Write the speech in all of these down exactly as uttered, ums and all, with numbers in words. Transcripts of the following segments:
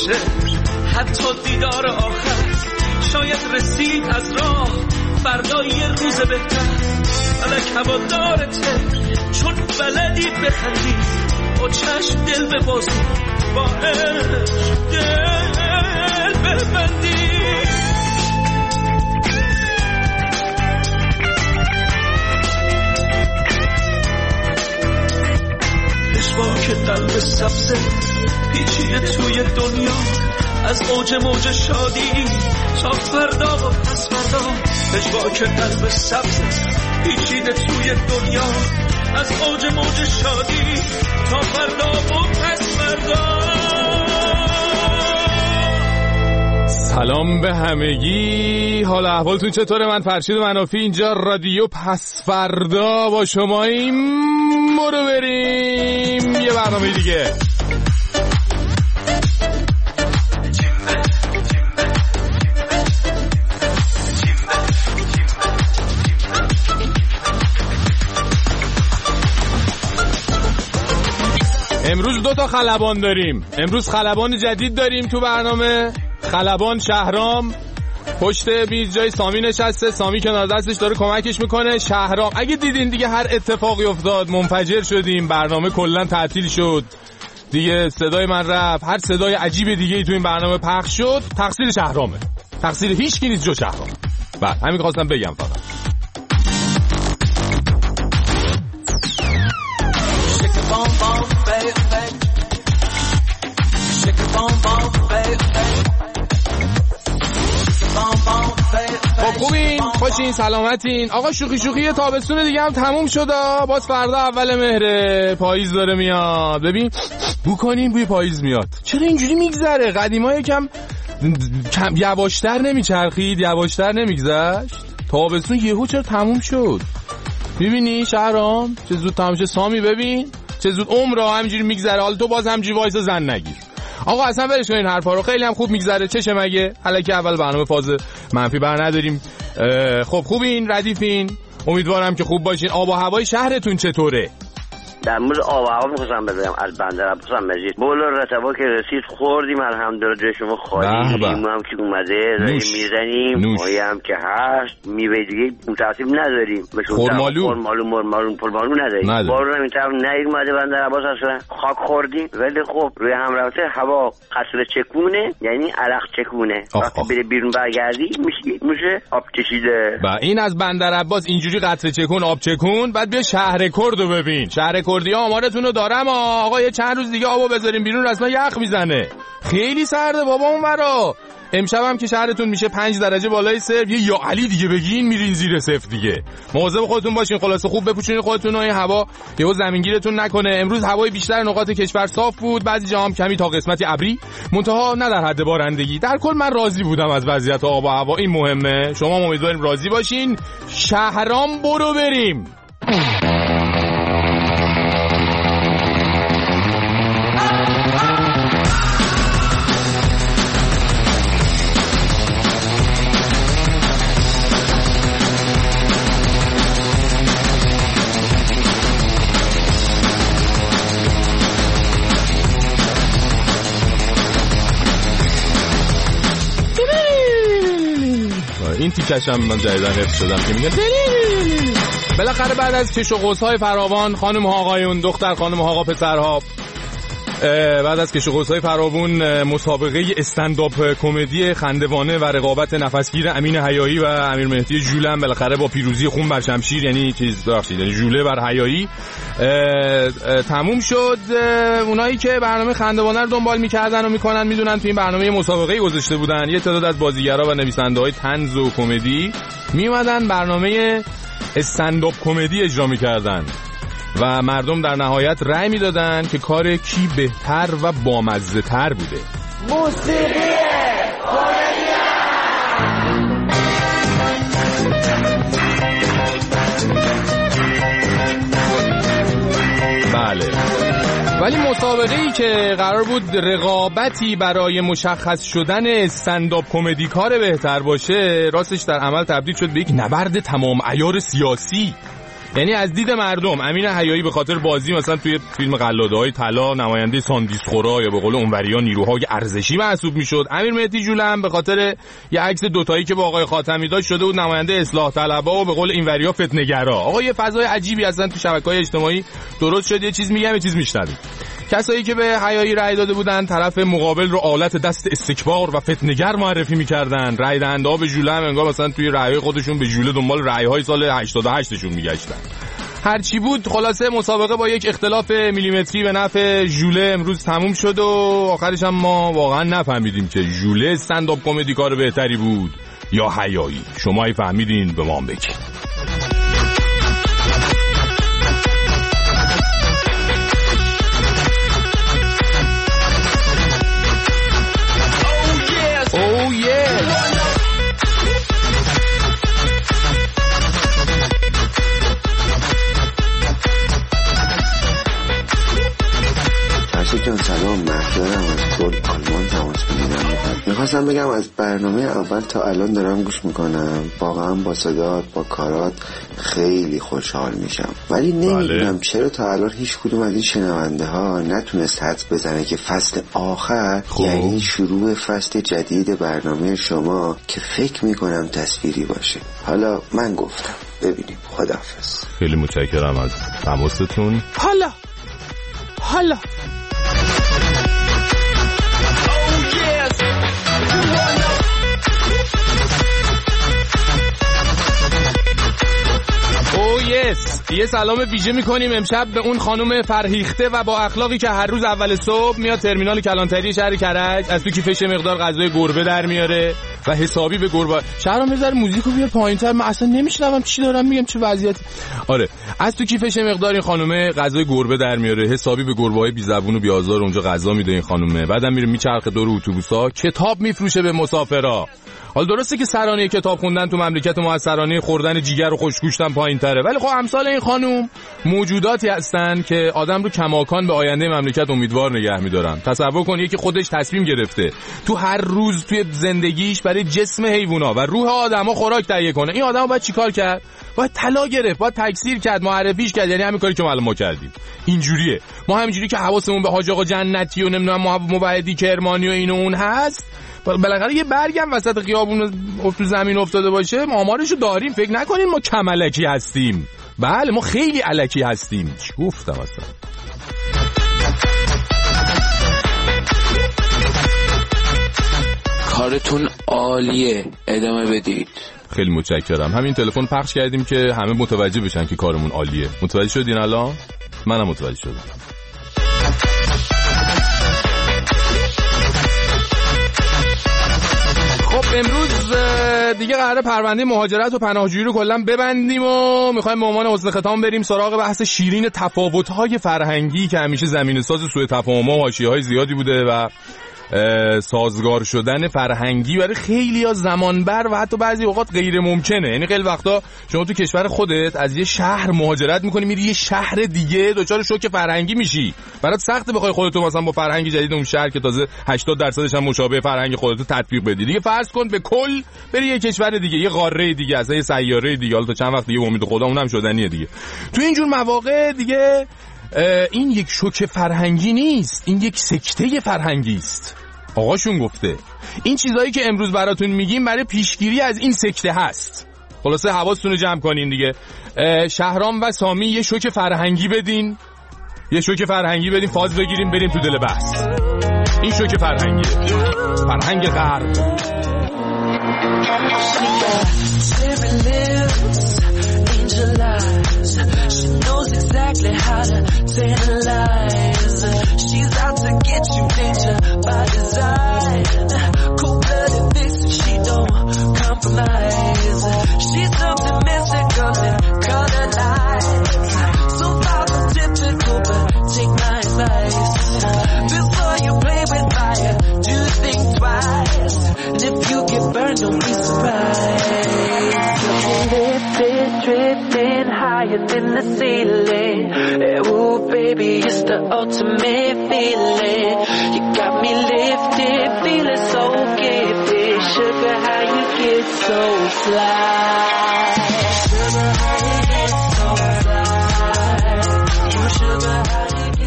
باشه حتی دیدار آخر شاید رسید از راه فردا یه روز بهتر فلک هوادارته چون بلدی بخندی با چشم دل ببازی با عشق دل ببندی پشواک قلب سبزه پیچیده توی دنیا از اوج موج شادی تا فردا و پس فردا پشواک قلب سبزه پیچیده توی دنیا از اوج موج شادی تا فردا و پس فردا. سلام به همگی، حال احوالتون چطوره؟ من فرشید منافی اینجا رادیو پس فردا با شماییم. برو بریم یه برنامه دیگه. امروز دو تا خلبان داریم. امروز خلبان جدید داریم تو برنامه. خلبان شهرام پشت میز جای سامی نشسته، سامی کنار دستش داره کمکش میکنه. شهرام اگه دیدین دیگه هر اتفاقی افتاد منفجر شدیم، برنامه کلا تعطیل شد دیگه، صدای من رفت، هر صدای عجیب دیگه ای تو این برنامه پخش شد، تقصیر شهرامه، تقصیر هیچ کی نیست جو شهرام. بعد همین خواستم بگم فقط. خب خوبین، خوشین، سلامتین آقا؟ شوخی شوخی تابستون دیگه هم تموم شد، باز فردا اول مهره، پاییز داره میاد. ببین بو کنین بوی پاییز میاد. چرا اینجوری میگذره؟ قدیما یکم کم یواشتر نمیچرخید، یواشتر نمیگذشت؟ تابستون یهو چرا تموم شد؟ ببینی شهرام چه زود تموم شد. سامی ببین چه زود عمر همینجوری میگذره. حالا تو باز همینجوری وایسا زن نگیر. آقا اصلا ولش کن این حرفا رو، خیلی هم خوب میگذره. چشه مگه؟ حالا که اول برنامه فاز منفی بر نداریم. خب خوبین، ردیفین، امیدوارم که خوب باشین. آب و هوای شهرتون چطوره؟ در مورد آب و هوا می‌خواستم بگم از بنده عباسم مجید بولا رتبا که رسید خوردیم الحمدلله، جای شما خالی، لیمو هم که اومده داریم میزنیم، ماهی هم که هست، میوه دیگه متاسف نداریم، خرمالو خرمالو مرمالو پرمالو نداریم. بارون هم این طرف نیومده بنده عباس اصلا، خاک خوردیم ولی خب روی هم رفته هوا قصر چکونه، یعنی عرق چکونه، وقتی بره بیرون برگردی میشه میشه آب کشیده. با این از بندر عباس اینجوری قطره چکون آب چکون. بعد بیا شهر کردو ببین، شهر کردی آمارتون رو دارم آقا، یه چند روز دیگه آبو بذاریم بیرون رسما یخ میزنه، خیلی سرده بابا اون برا. امشب هم که شهرتون میشه پنج درجه بالای صفر، یه یا علی دیگه بگین میرین زیر صفر دیگه. مواظب خودتون باشین، خلاصه خوب بپوشونین خودتون و این هوا یهو زمینگیرتون نکنه. امروز هوای بیشتر نقاط کشور صاف بود، بعضی جاها هم کمی تا قسمتی ابری، منتها نه در حد بارندگی. در کل من راضی بودم از وضعیت آب و هوا، این مهمه. شما هم امیدواریم راضی باشین. شهرام برو بریم. این تیکش هم من جدیدن حفظ شدم که میگن بالاخره بعد از کش و قوس‌های فراوان، خانم ها آقایون، دختر خانم ها آقا پسرها، بعد از کش و قوس‌های فراوان مسابقه استندآپ کمدی خندوانه و رقابت نفسگیر امین حیایی و امیر مهدی ژوله بالاخره با پیروزی خون بر شمشیر، یعنی چیز بخشید یعنی ژوله بر حیایی تموم شد. اونایی که برنامه خندوانه رو دنبال می‌کردن و می‌کنن میدونن تو این برنامه مسابقه گذاشته بودن، یه تعداد از بازیگرا و نویسنده‌های طنز و کمدی میومدن برنامه استندآپ کمدی اجرا می‌کردن و مردم در نهایت رأی میدادن که کار کی بهتر و بامزه تر بوده. موسیقی بله، ولی مسابقه ای که قرار بود رقابتی برای مشخص شدن استندآپ کمدی کار بهتر باشه، راستش در عمل تبدیل شد به یک نبرد تمام عیار سیاسی. یعنی از دید مردم امین حیایی به خاطر بازی مثلا توی فیلم قلاده‌های طلا نماینده ساندیسخورا یا به قول اونوریا نیروهای ارزشی محسوب میشد. امیر مهدی جولم به خاطر یه عکس دوتایی که با آقای خاتمی داشت شده بود نماینده اصلاح طلبها و به قول اینوریا فتنه‌گرا. آقا یه فضای عجیبی اصلا تو شبکه‌های اجتماعی درست شد. یه چیز میگم یه چیز میشنویم. کسایی که به حیایی رأی داده بودن طرف مقابل رو آلت دست استکبار و فتنه‌گر معرفی می‌کردن. رأی دهنده‌ها به ژوله هم انگار مثلا توی رأی‌های خودشون به ژوله دنبال رأی‌های سال هشتاد و هشت شون می‌گشتن. هر چی بود خلاصه مسابقه با یک اختلاف میلیمتری به نفع ژوله امروز تموم شد و آخرش هم ما واقعا نفهمیدیم که ژوله استندآپ کمدی کار بهتری بود یا حیایی. شما ای فهمیدین به ما بگید. جان سلام، مهدارم از کل آلمان تماس میگیرم. میخواستم بگم از برنامه اول تا الان دارم گوش میکنم، واقعا با صدات با کارات خیلی خوشحال میشم، ولی نمیدونم بله. چرا تا الان هیچ کدوم از این شنونده ها نتونست حدس بزنه که فصل آخر خوب. یعنی شروع فصل جدید برنامه شما که فکر میکنم تصویری باشه. حالا من گفتم ببینیم. خداحافظ. خیلی متشکرم از تماستون. حالا حالا او یس یه سلام ویژه میکنیم امشب به اون خانم فرهیخته و با اخلاقی که هر روز اول صبح میاد ترمینال کلانتری شهر کرج، از تو کیفش مقدار غذای گربه در میاره و حسابی به گربه. شهرام میذاره موزیکو بیار پایینتر، من اصلا نمیشنوم چی دارم میگم، چه وضعیتی. آره از تو کیفش مقدار این خانومه غذای گربه در میاره، حسابی به گربه‌های بی زبون و بی آزار اونجا غذا میده این خانومه. بعدم میره میچرخه دور اتوبوسا، کتاب میفروشه به مسافرا. حالا درسته که سرانه کتاب خوندن تو مملکت ما از سرانه خوردن جیگر و خوشگوشتن پایین‌تره، ولی خب امثال این خانم موجوداتی هستن که آدم رو کماکان به آینده مملکت امیدوار نگه می‌دارن. تصور کن یکی خودش تصمیم گرفته تو هر روز توی زندگیش برای جسم حیونا و روح آدما خوراک تهیه کنه. این آدمو باید چیکار کرد؟ باید طلا گرفت، باید تکثیر کرد، معرفیش کرد. یعنی همین کاری که ما ما کردیم. اینجوریه. ما همینجوری که حواسمون به حاج آقا جنتی و نمیدونم موحدی کرمانی و این و اون هست، بالاخره یه برگم وسط خیابون تو زمین افتاده باشه آمارشو داریم. فکر نکنین ما کم الکی هستیم. بله ما خیلی الکی هستیم. چی گفتم اصلا؟ کارتون عالیه، ادامه بدید. خیلی متشکرم. همین تلفن پخش کردیم که همه متوجه بشن که کارمون عالیه. متوجه شدین الان؟ منم متوجه شدم. خب امروز دیگه قراره پرونده مهاجرت و پناهجویی رو کلا ببندیم و میخوایم به عنوان حسن ختام بریم سراغ بحث شیرین تفاوت‌های فرهنگی که همیشه زمینه‌ساز سوء تفاهم‌ها و حاشیه‌های زیادی بوده و سازگار شدن فرهنگی برای خیلی‌ها زمان بر و حتی بعضی اوقات غیر ممکنه. یعنی خیلی وقتا شما تو کشور خودت از یه شهر مهاجرت می‌کنی میری یه شهر دیگه دچار شوک فرهنگی میشی. برات سخته بخوای خودت مثلا با فرهنگ جدید اون شهر که تازه هشتاد درصدش هم مشابه فرهنگ خودت تطبیق بدی. دیگه فرض کن به کل بری یه کشور دیگه، یه قاره دیگه، اصلا یه سیاره دیگه، حالا تا چند وقت دیگه امید خدا اونم شدنیه دیگه. تو اینجور مواقع دیگه این یک شوک فرهنگی نیست، این یک سکته فرهنگی است. آقاشون گفته این چیزایی که امروز براتون میگیم برای پیشگیری از این سکته هست. خلاصه حواستون رو جمع کنین دیگه. شهرام و سامی یه شوک فرهنگی بدین، یه شوک فرهنگی بدین، فاز بگیریم بریم تو دل بحث. این شوک فرهنگی فرهنگ غرب. She knows exactly how to tantalize. She's out to get you, danger by design. Cold-blooded vixen, she don't compromise. She's something mystical and color-light. So follow typical, but take my advice. Before you play with fire, do think twice. And if you get burned, don't be surprised. Lifted, drifting higher than the ceiling. Ooh, baby, it's the ultimate feeling. You got me lifted, feeling so gifted. Sugar, how you get so fly. Sugar, how you get so fly.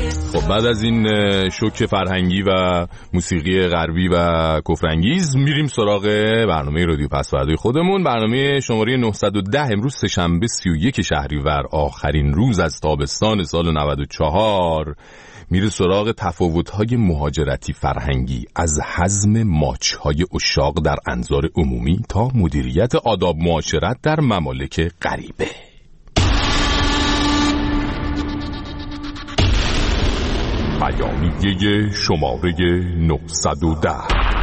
خب بعد از این شوک فرهنگی و موسیقی غربی و کفرانگیز میریم سراغ برنامه رادیو پسوردهای خودمون. برنامه شماره نهصد و ده امروز سه‌شنبه سی و یک شهریور، آخرین روز از تابستان سال نود و چهار، میره سراغ تفاوت‌های مهاجرتی فرهنگی، از هضم ماچ‌های عشاق در انظار عمومی تا مدیریت آداب معاشرت در ممالک غریبه. بیانیه شماره نهصد و ده.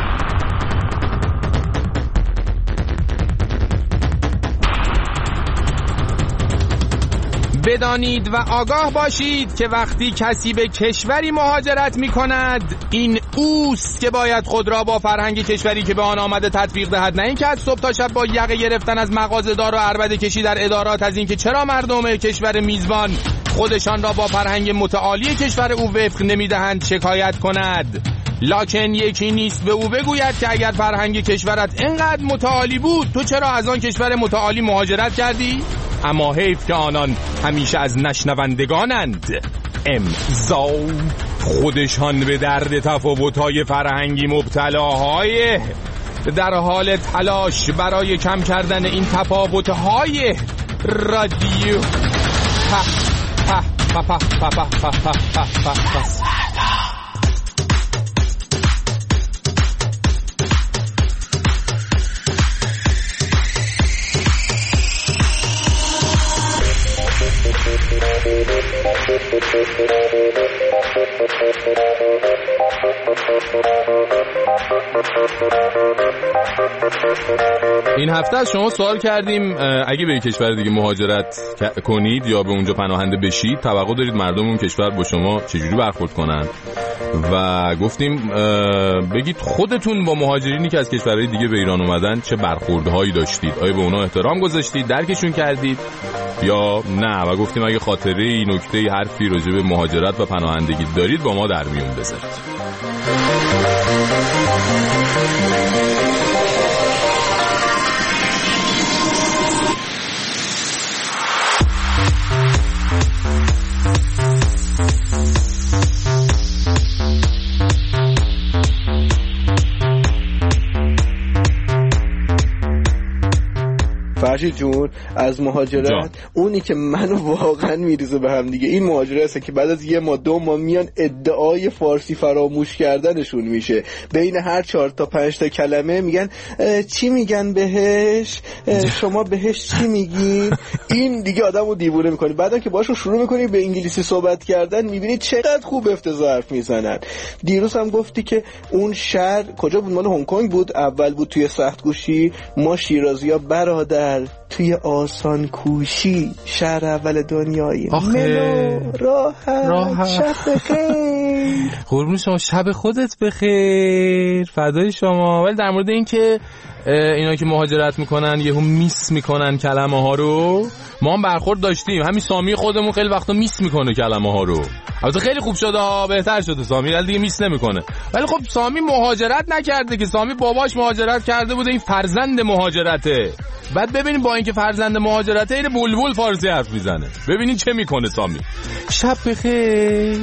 بدانید و آگاه باشید که وقتی کسی به کشوری مهاجرت می کند، این اوست که باید خود را با فرهنگ کشوری که به آن آمده تطبیق دهد، نه این که از صبح تا شب با یقه گرفتن از مغازه‌دار و عربده کشی در ادارات از این که چرا مردم کشور میزبان خودشان را با فرهنگ متعالی کشور او وفق نمیدهند شکایت کند. لکن یکی نیست به او بگوید که اگر فرهنگ کشورت اینقدر متعالی بود، تو چرا از آن کشور متعالی مهاجرت کردی؟ اما حیف که آنان همیشه از نشنوندگانند. امضا خودشان به درد تفاوت‌های فرهنگی مبتلاهای در حال تلاش برای کم کردن این تفاوت‌های رادیو ها ها ها ها ها ها ها ها. این هفته از شما سوال کردیم اگه به کشور دیگه مهاجرت کنید یا به اونجا پناهنده بشید، توقع دارید مردم اون کشور با شما چجوری برخورد کنن؟ و گفتیم بگید خودتون با مهاجرینی که از کشورهای دیگه به ایران اومدن چه برخوردهایی داشتید؟ آیا به اونا احترام گذاشتید، درکشون کردید یا نه؟ و گفتیم اگه خاطره نکته حرفی راجع به مهاجرت و پناهندگی دارید با ما در میون بذارید. فرشید جون، از مهاجرت جان. اونی که منو واقعا میریزه به هم دیگه این مهاجرت هست که بعد از یه ما دو ما میان ادعای فارسی فراموش کردنشون میشه. بین هر چهار تا پنج تا کلمه میگن چی میگن بهش، شما بهش چی میگین. این دیگه آدمو دیوونه میکنه. بعدا که باشون شروع میکنی به انگلیسی صحبت کردن میبینی چقدر خوب افتضاح حرف میزنن. دیروز هم گفتی که اون شهر کجا بود؟ مال هنگ کنگ بود، اول بود توی سختگوشی. ما شیرازی‌ها برادر توی آسان کوشی شهر اول دنیایی. ملو راحت, راحت. شب بخیر. قربون شما، شب خودت بخیر، فدای شما. ولی در مورد این که اینا که مهاجرت میکنن یهو میس میکنن کلمه ها رو، ما هم برخورد داشتیم. همین سامی خودمون خیلی وقتا میس میکنه کلمه ها رو. البته خیلی خوب شده ها، بهتر شده سامی، ولی دیگه میس نمیکنه. ولی خب سامی مهاجرت نکرده که، سامی باباش مهاجرت کرده بوده، این فرزند مهاجرته. بعد ببینیم با اینکه فرزند مهاجرته این بلبل فارسی حرف میزنه، ببینین چه میکنه سامی. شب بخیر.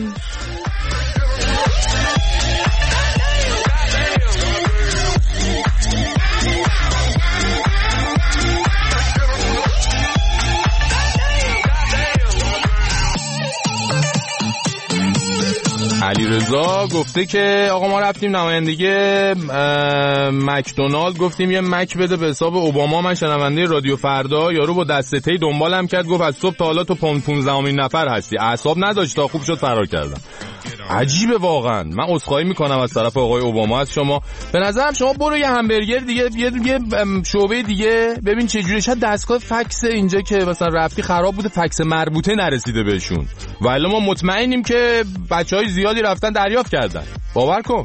علیرضا گفته که آقا ما رفتیم نمایندگی مکدونالد، گفتیم یه مک بده به حساب اوباما. من شنونده رادیو فردا، یارو با دسته تی دنبالم کرد، گفت از صبح تا حالا تو پانزدهمین نفر هستی. اعصاب نداشت تا خوب شد فرار کردم. عجیبه واقعا. من عذرخواهی میکنم از طرف آقای اوباما از شما. به نظرم شما برو یه همبرگر دیگه، یه یه شعبه دیگه ببین چه جوری. شاید دستگاه فکس اینجا که مثلا رفتی خراب بوده، فکس مربوطه نرسیده بهشون. ولی ما مطمئنیم که بچهای زیادی رفتن دریافت کردن. باور کن.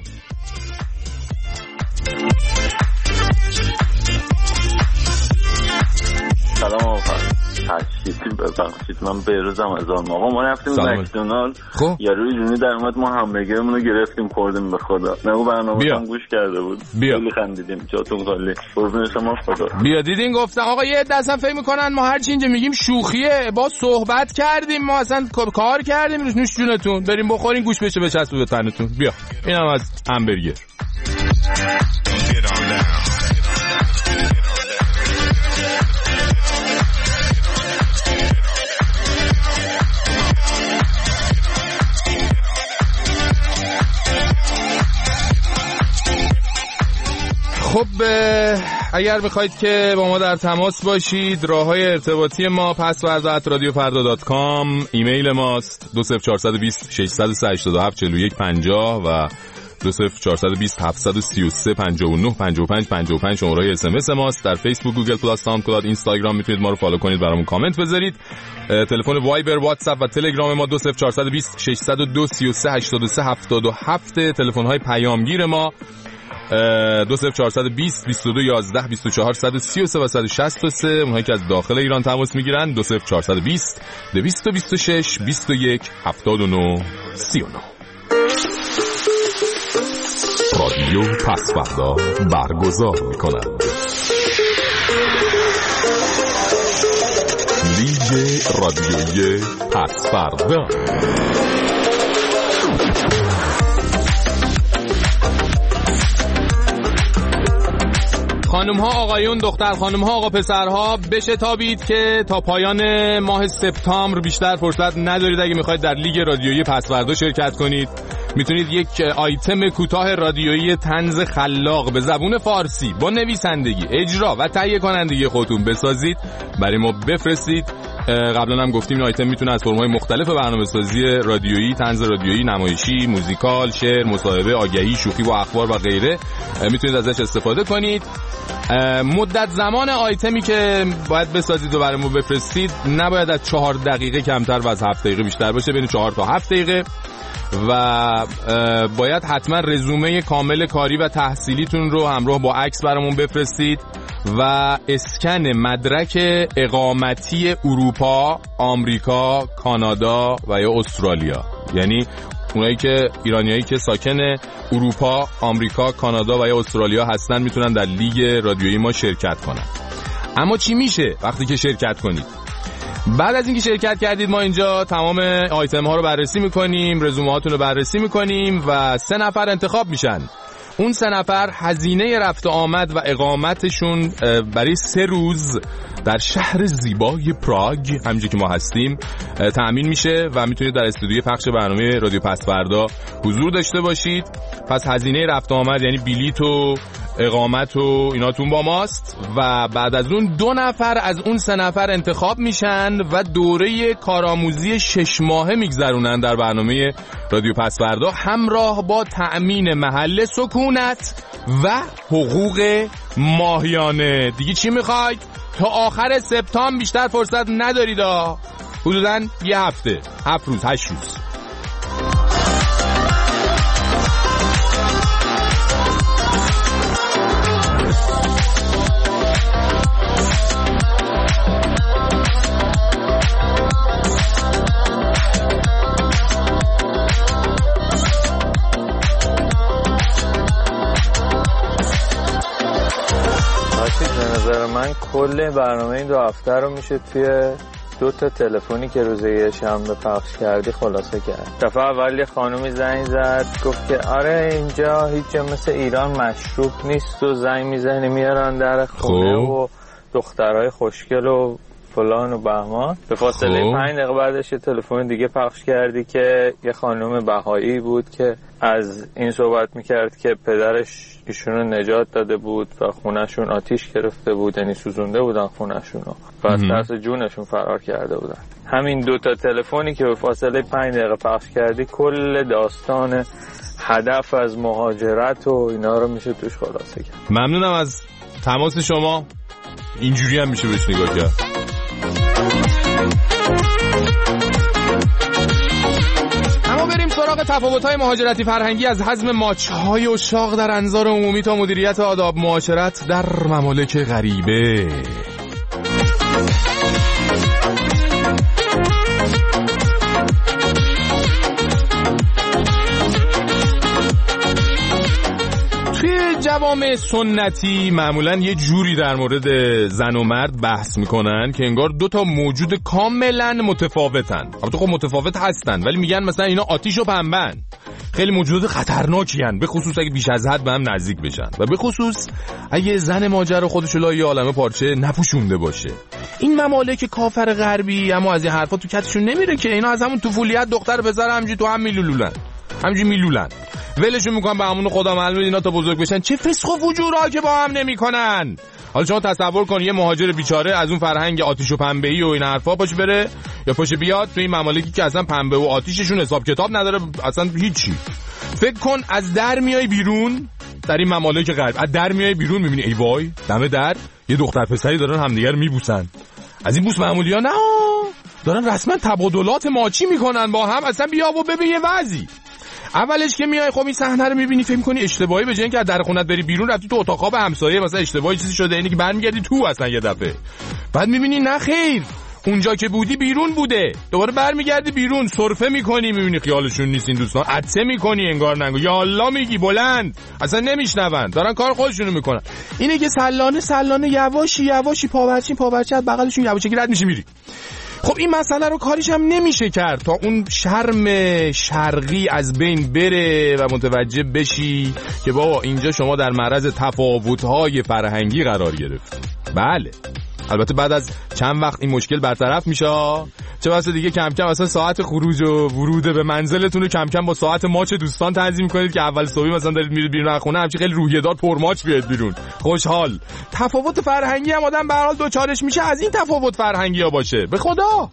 سلام آقا. تشخیصی ببخشید من بهروزم از آن آقا ما رفتیم مکدونالد خب یارو ایرانی در اومد ما همبرگرمون رو گرفتیم خوردیم به خدا نه برنامه هم گوش کرده بود بیا. خیلی خندیدیم جاتون خالی قربون شما خدا. بیا دیدین گفتم آقا یه عده اصلا فکر میکنن ما هر چی اینجا میگیم شوخیه با صحبت کردیم ما اصلا کار کردیم نوش جونتون بریم بخورین گوش بشه بچسبه به تنتون. بیا اینم از همبرگر. خب اگر میخواید که با ما در تماس باشید راههای ارتباطی ما پسوردا ات رادیو فردا دات کام، ایمیل ماست دو صفر چهار دو صفر شش هشت هفت چهار یک پنجاه و دو صفر چهار دو صفر هفت سه سه پنجاه و نه پنجاه و پنج پنجاه و پنج شماره اس ام اس ماست. در فیسبوک، گوگل پلاس، ساوندکلاود، اینستاگرام میتونید ما رو فالو کنید برامون کامنت بذارید. تلفن وایبر، واتساپ و تلگرام ما دو صفر چهار دو صفر شش صفر دو سه سه هشت سه هفت هفت. تلفن های پیامگیر ما دو صفر چهار دو صفر بیست و دو یازده بیست و چهار صد و سی و سه و صد و شصت و سه. اونهایی که از داخل ایران تماس میگیرن دو صفر چهار دو صفر دویست و بیست و شش بیست و یک هفتاد و نه سی و نه. رادیو پسوردا برگزار می‌کند لیگ رادیویی پسوردا. خانم ها آقایون، دختر خانم ها آقا پسرها، بشتابید که تا پایان ماه سپتامبر بیشتر فرصت ندارید. اگه میخواید در لیگ رادیویی پسوردا شرکت کنید میتونید یک آیتم کوتاه رادیویی طنز خلاق به زبون فارسی با نویسندگی، اجرا و تهیه کنندگی خودتون بسازید، برای ما بفرستید. قبلا هم گفتیم این آیتم میتونه از فرم‌های مختلف برنامه‌سازی رادیویی، طنز رادیویی، نمایشی، موزیکال، شعر، مصاحبه، آگهی، شوخی و اخبار و غیره میتونید ازش استفاده کنید. مدت زمان آیتمی که باید بسازید و برای ما بفرستید نباید از چهار دقیقه کمتر و از هفت دقیقه بیشتر باشه، بین چهار تا هفت دقیقه. و باید حتما رزومه کامل کاری و تحصیلیتون رو همراه با عکس برامون بفرستید و اسکن مدرک اقامتی اروپا، آمریکا، کانادا و یا استرالیا. یعنی اونایی که ایرانیایی که ساکن اروپا، آمریکا، کانادا و یا استرالیا هستن میتونن در لیگ رادیویی ما شرکت کنن. اما چی میشه وقتی که شرکت کنید؟ بعد از اینکه شرکت کردید ما اینجا تمام آیتم ها رو بررسی میکنیم، رزومه هاتون رو بررسی میکنیم و سه نفر انتخاب میشن. اون سه نفر هزینه رفت و آمد و اقامتشون برای سه روز در شهر زیبای پراگ همونجایی که ما هستیم تأمین میشه و میتونید در استودیوی پخش برنامه رادیو پسوردا حضور داشته باشید. پس هزینه رفت و آمد یعنی بلیط و اقامت و ایناتون با ماست و بعد از اون دو نفر از اون سه نفر انتخاب میشن و دوره کارآموزی شش ماهه میگذرونن در برنامه رادیو پسوردا همراه با تأمین محل سکونت و حقوق ماهیانه. دیگه چی میخواید؟ تا آخر سپتامبر بیشتر فرصت ندارید، حدوداً یه هفته، هفت روز، هشت روز. من کل برنامه این دو هفته رو میشه توی دو تا تلفنی که روز یه شنبه پخش کردی خلاصه کرد. دفعه اول یه خانومی زنگ زد گفت که آره اینجا هیچ جا مثل ایران مشروب نیست و زنگ میزنی میارن در خونه و دخترای خوشگل و فلان و بهمان. به فاصله پنج دقیقه بعدش یه تلفن دیگه پخش کردی که یه خانم بهایی بود که از این صحبت میکرد که پدرش ایشونو نجات داده بود و خونهشون آتیش گرفته بود، یعنی سوزونده بودن خونهشونو و از ترس جونشون فرار کرده بودن. همین دوتا تلفنی که به فاصله پنج دقیقه پخش کردی کل داستان هدف از مهاجرت و اینا رو میشه توش خلاصه کرد. ممنونم از تماس شما. اینجوری هم میشه بهش نگاه کرد. اما بریم سراغ تفاوت‌های مهاجرتی فرهنگی از حزم ماچ‌های اشاق در انظار عمومی تا مدیریت آداب معاشرت در ممالک غریبه. جوامع سنتی معمولا یه جوری در مورد زن و مرد بحث میکنن که انگار دو تا موجود کاملا متفاوتن. البته خب متفاوت هستن ولی میگن مثلا اینا آتیش و پنبه‌ن، خیلی موجود خطرناکی هن، به خصوص اگه بیش از حد به هم نزدیک بشن و به خصوص اگه زن ماجرا خودشو لای عالمه پارچه نپوشونده باشه. این ممالک کافر غربی اما از این حرفا تو کتشون نمیره که اینا از همون طفولیت دختر پسر همینجوری تو هم میلولولن، همینجوری میلولن، ولشون میکنن به همون خدا معلومه اینا تا بزرگ بشن چه فسق و فجورا که با هم نمیکنن. حالا شما تصور کن یه مهاجر بیچاره از اون فرهنگ آتیش و پنبه‌ای و این حرفا پاش بره یا پاش بیاد تو این ممالکی که اصلا پنبه و آتیششون حساب کتاب نداره، اصلا هیچی. فکر کن از در میای بیرون در این ممالک غرب، از در میای بیرون میبینی ای وای دم در یه دختر پسری دارن همدیگه رو میبوسن. از این بوس معمولی‌ها نه، دارن رسما تبادلات ماچی میکنن با هم. اصلا بیا و ببین یه وضعی. اولش که میای خب این صحنه رو میبینی فکر می‌کنی اشتباهی، به جای اینکه از در خونت بری بیرون رفتی تو اتاق خواب همسایه مثلا اشتباهی چیزی شده، اینی که برمیگردی تو اصلا یه دفعه. بعد میبینی نه خیر، اونجا که بودی بیرون بوده، دوباره برمیگردی بیرون سرفه میکنی میبینی خیالشون نیست این دوستان، عطسه میکنی انگار نگو یا الله میگی بلند، اصلا نمیشنون، دارن کار خودشونو میکنن. اینه که سلانه سلانه یواشی یواشی پاورچین پاورچین بغلشون یواشکی رد میشی میری. خب این مسئله رو کاریش هم نمیشه کرد تا اون شرم شرقی از بین بره و متوجه بشی که بابا اینجا شما در معرض تفاوت‌های فرهنگی قرار گرفت. بله البته بعد از چند وقت این مشکل برطرف میشه، چه واسه دیگه کم کم اصلا ساعت خروج و ورود به منزلتون رو کم کم با ساعت ماچ دوستان تنظیم کنید که اول صبح مثلا دارید میرید بیرون از خونه همچین خیلی روحیه دار پر ماچ بیاد بیرون خوشحال. تفاوت فرهنگی هم آدم به هر حال دوچارش میشه از این تفاوت فرهنگی ها باشه به خدا.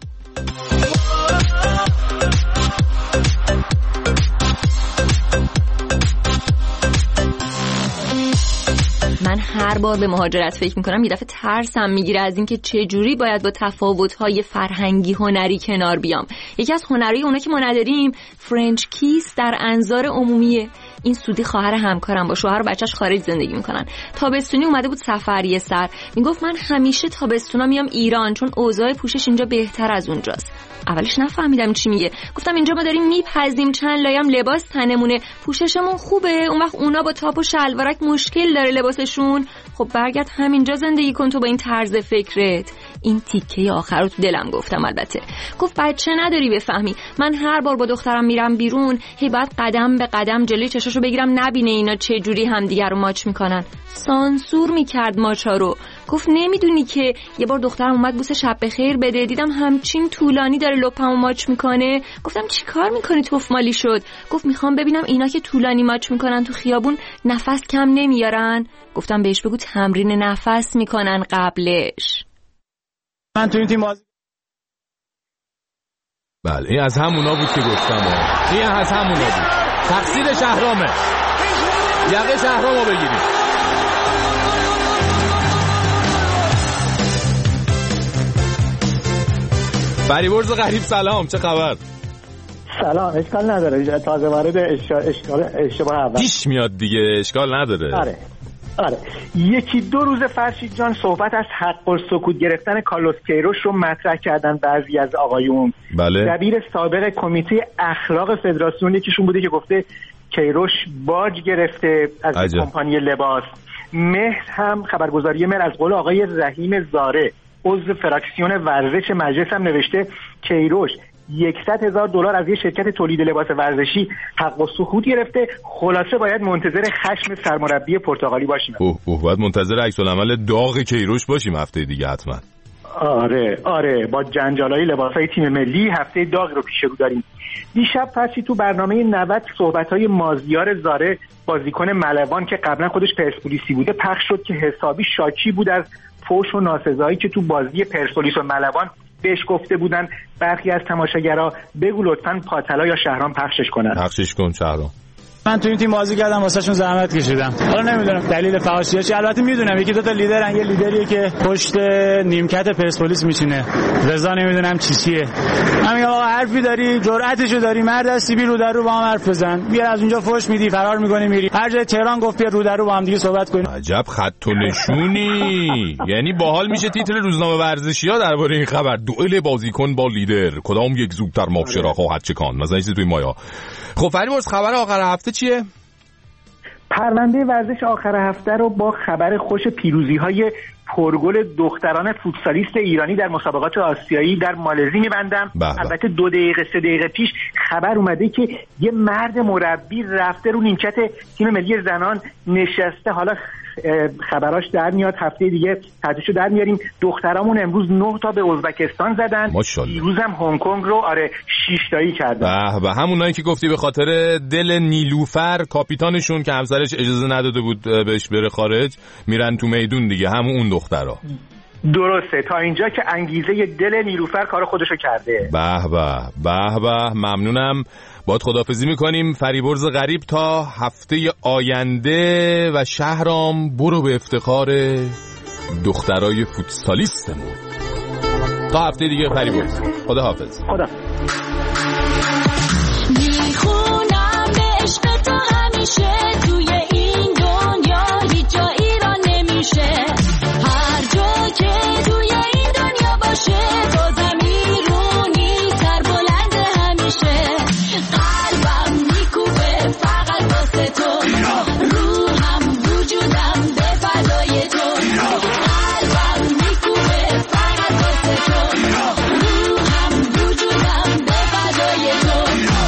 من هر بار به مهاجرت فکر میکنم یه دفعه ترسم میگیره از اینکه چه جوری باید با تفاوت‌های فرهنگی هنری کنار بیام. یکی از هنرهای اونا که ما نداریم فرنچ کیس در انظار عمومیه. این سودی خواهر همکارم با شوهر و بچه‌ش خارج زندگی میکنن. تابستونی اومده بود سفریه سر، میگفت من همیشه تابستونا میام ایران چون اوضاع پوشش اینجا بهتر از اونجاست. اولش نفهمیدم چی میگه، گفتم اینجا ما داریم میپزیم چند لایم لباس تنمونه، پوششمون خوبه، اون وقت اونا با تاپ و شلوارک مشکل داره لباسشون. خب برگرد همینجا زندگی کن تو با این طرز فکرت. این تیکه آخر رو تو دلم گفتم. البته گفت بچه نداری بفهمی، من هر بار با دخترم میرم بیرون هی باید قدم به قدم جلوی چشاشو بگیرم نبینه اینا چه جوری همدیگه رو ماچ میکنن. سانسور میکرد ماچا رو. گفت نمیدونی که یه بار دخترم اومد بوس شب بخیر بده، دیدم همچین طولانی داره لپمو ماچ میکنه. گفتم چی کار میکنی توف مالی شد؟ گفت میخوام ببینم اینا که طولانی ماچ میکنن تو خیابون نفس کم نمیارن. گفتم بهش بگو تمرین نفس میکنن قبلش. من تو این تیم باز... بله این از همونا بود که گفتم. این از همونا بود. تقصیر شهرامه. یقه شهرامو بگیریم. فریبرز غریب سلام، چه خبر؟ سلام، اشکال نداره، تازه وارد اشکال اشتباه اول پیش میاد دیگه، اشکال نداره. آره آره یکی دو روز فرشید جان صحبت از حق السکوت گرفتن کارلوس کیروش رو مطرح کردن بعضی از آقایون. بله. دبیر سابق کمیته اخلاق فدراسیون یکیشون بوده که گفته کیروش باج گرفته از عجب. کمپانی لباس. مهر هم خبرگزاری مهر از قول آقای رحیم زاره عضو فراکسیون ورزش مجلس هم نوشته کیروش یکصد هزار دلار از یه شرکت تولید لباس ورزشی حق السکوت گرفته. خلاصه باید منتظر خشم سرمربی پرتغالی باشیم. اوه اوه باید منتظر عکس العمل داغ کیروش باشیم هفته دیگه حتما. آره آره با جنجالای لباسای تیم ملی هفته داغ رو پیش رو داریم. دیشب پسی تو برنامه نود صحبت‌های مازیار زاره بازیکن ملوان که قبلا خودش پرسپولیسی بوده پخش شد که حسابی شاکی بود از فحش و ناسزایی که تو بازی پرسپولیس و ملوان بهش گفته بودن. برخی از تماشاگرها بگو لطفاً پاتلا یا شهرام پخشش کنن. پخشش کن شهرام. من تو این تیم بازی کردم واسهشون زحمت کشیدم. حالا نمیدونم دلیل فحاشیه چیه، البته میدونم یکی دو تا لیدرن، یه لیدریه که پشت نیمکت پرسپولیس میشینه، رضا نمیدونم چی چیه. من میگم آقا حرفی داری، جرأتشو داری، مرد هستی بی رو در رو با هم حرف بزن. بیا از اونجا فحش میدی فرار میکنی میری. هر جای تهران گفت بیا رو در رو با هم دیگه صحبت کنیم. عجب خط و نشونی. یعنی باحال میشه تیتر روزنامه ورزشی‌ها درباره این خبر، دوئل بازیکن با لیدر، کدام یک زودتر ماکشرا خواهد چکان، مثلا چیزی توی مایا. خب فریبرز خبر آخر هفته چیه؟ پرونده ورزش آخر هفته رو با خبر خوش پیروزی‌های پرگل دختران فوتسالیست ایرانی در مسابقات آسیایی در مالزی می‌بندم. البته دو دقیقه سه دقیقه پیش خبر اومده که یه مرد مربی رفته رو نیمکت تیم ملی زنان نشسته. حالا خبراش در میاد، هفته دیگه تدریجو در میاریم. دخترامون امروز نه تا به ازبکستان زدن، دیروز هم هنگ کنگ رو آره شش تایی کردن. به به همونایی که گفتی به خاطر دل نیلوفر کاپیتانشون که همسرش اجازه نداده بود بهش بره خارج میرن تو میدون دیگه، همون اون دخترا. درسته، تا اینجا که انگیزه دل نیلوفر کار خودشو کرده. به به به به ممنونم. باید خداحافظی میکنیم. فریبرز غریب تا هفته آینده و شهرام برو به افتخار دخترای فوتسالیستمون. تا هفته دیگه فریبرز، خداحافظ. خدا. میخونم به عشق تو همیشه، توی این دنیا هیچ جا ایران نمیشه، هر جا که توی این دنیا باشه بازم ایرونی تر بلند همیشه، قلبم میکوبه فقط واسه تو، روحم وجودم به فدای تو، قلبم میکوبه فقط واسه تو، روحم وجودم به فدای تو.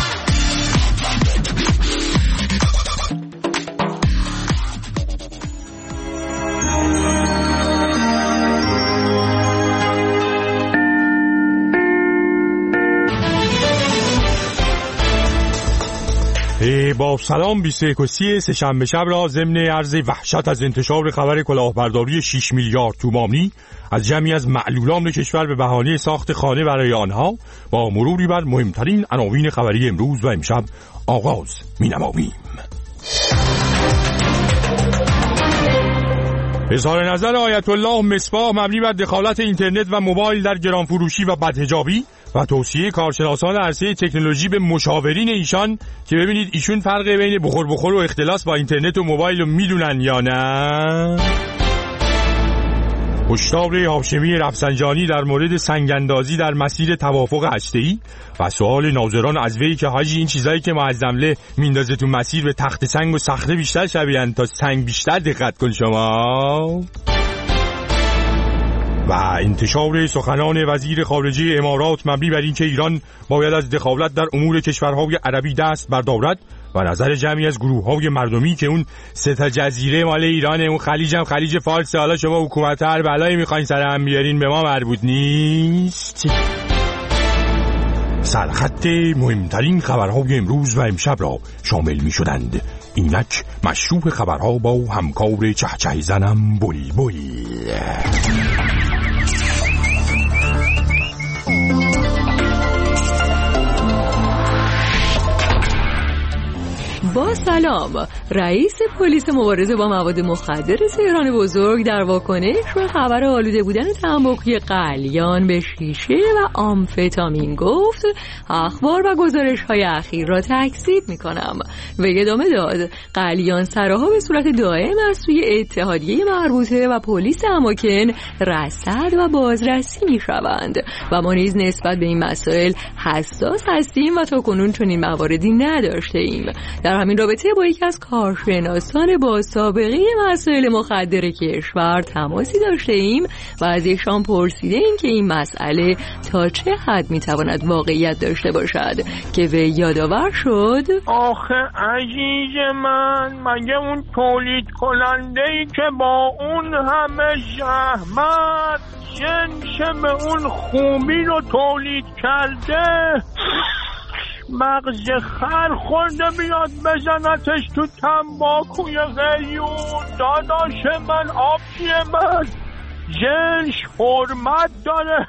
با سلام بیست و یک و سی سه‌شنبه شب را ضمن عرض وحشت از انتشار خبر کلاهبرداری شش میلیارد تومانی از جمعی از معلولان کشور به بهانه ساخت خانه برای آنها با مروری بر مهمترین عناوین خبری امروز و امشب آغاز می‌نماییم. اظهار نظر آیت الله مصباح مبنی بر دخالت اینترنت و موبایل در گرانفروشی و بدحجابی و توصیه کارشناسان عرصه تکنولوژی به مشاورین ایشان که ببینید ایشون فرق بین بخور بخور و اختلاس با اینترنت و موبایل رو میدونن یا نه. هشدار هاشمی رفسنجانی در مورد سنگ‌اندازی در مسیر توافق هسته‌ای و سوال ناظران از وی که حاجی این چیزایی که ما از حمله میندازه تو مسیر به تخت سنگ و صخره بیشتر شبیهن تا سنگ بیشتر، دقت کن شما. و انتشار سخنان وزیر خارجه امارات مبنی بر اینکه ایران باید از دخالت در امور کشورهای عربی دست بردارد و نظر جمعی از گروه‌های مردمی که اون سه تا جزیره مال ایرانه، اون خلیج هم خلیج فارس، حالا شما حکومت هر بلایی میخواین سر هم بیارین به ما مربوط نیست. سرخط مهمترین خبرهای امروز و امشب را شامل میشدند. اینک مشروع خبرها با همکار چهچه زنم بلبل. با سلام. رئیس پلیس مبارزه با مواد مخدر تهران بزرگ در واکنش به خبر آلوده بودن تنباکوی قلیان به شیشه و آمفتامین گفت اخبار و گزارش‌های اخیر را تکذیب می‌کنم و ادامه داد قلیان سراها به صورت دائم از سوی اتحادیه مربوطه و پلیس اماکن رصد و بازرسی می‌شوند و ما نیز نسبت به این مسائل حساس هستیم و تاکنون چنین مواردی نداشته‌ایم. در همین رابطه با یکی از کارشناسان با سابقه مسائل مخدر کشور تماسی داشته ایم و از ایشان پرسیده ایم که این مسئله تا چه حد میتواند واقعیت داشته باشد که وی یادآور شد آخه عزیز من، مگه اون تولید کننده‌ای که با اون همه زحمت جنس به اون خوبی رو تولید کرده مغز خر خورده بیاد بزنتش تو تنباکوی غیون؟ داداش من، آبی من، جنس حرمت داره،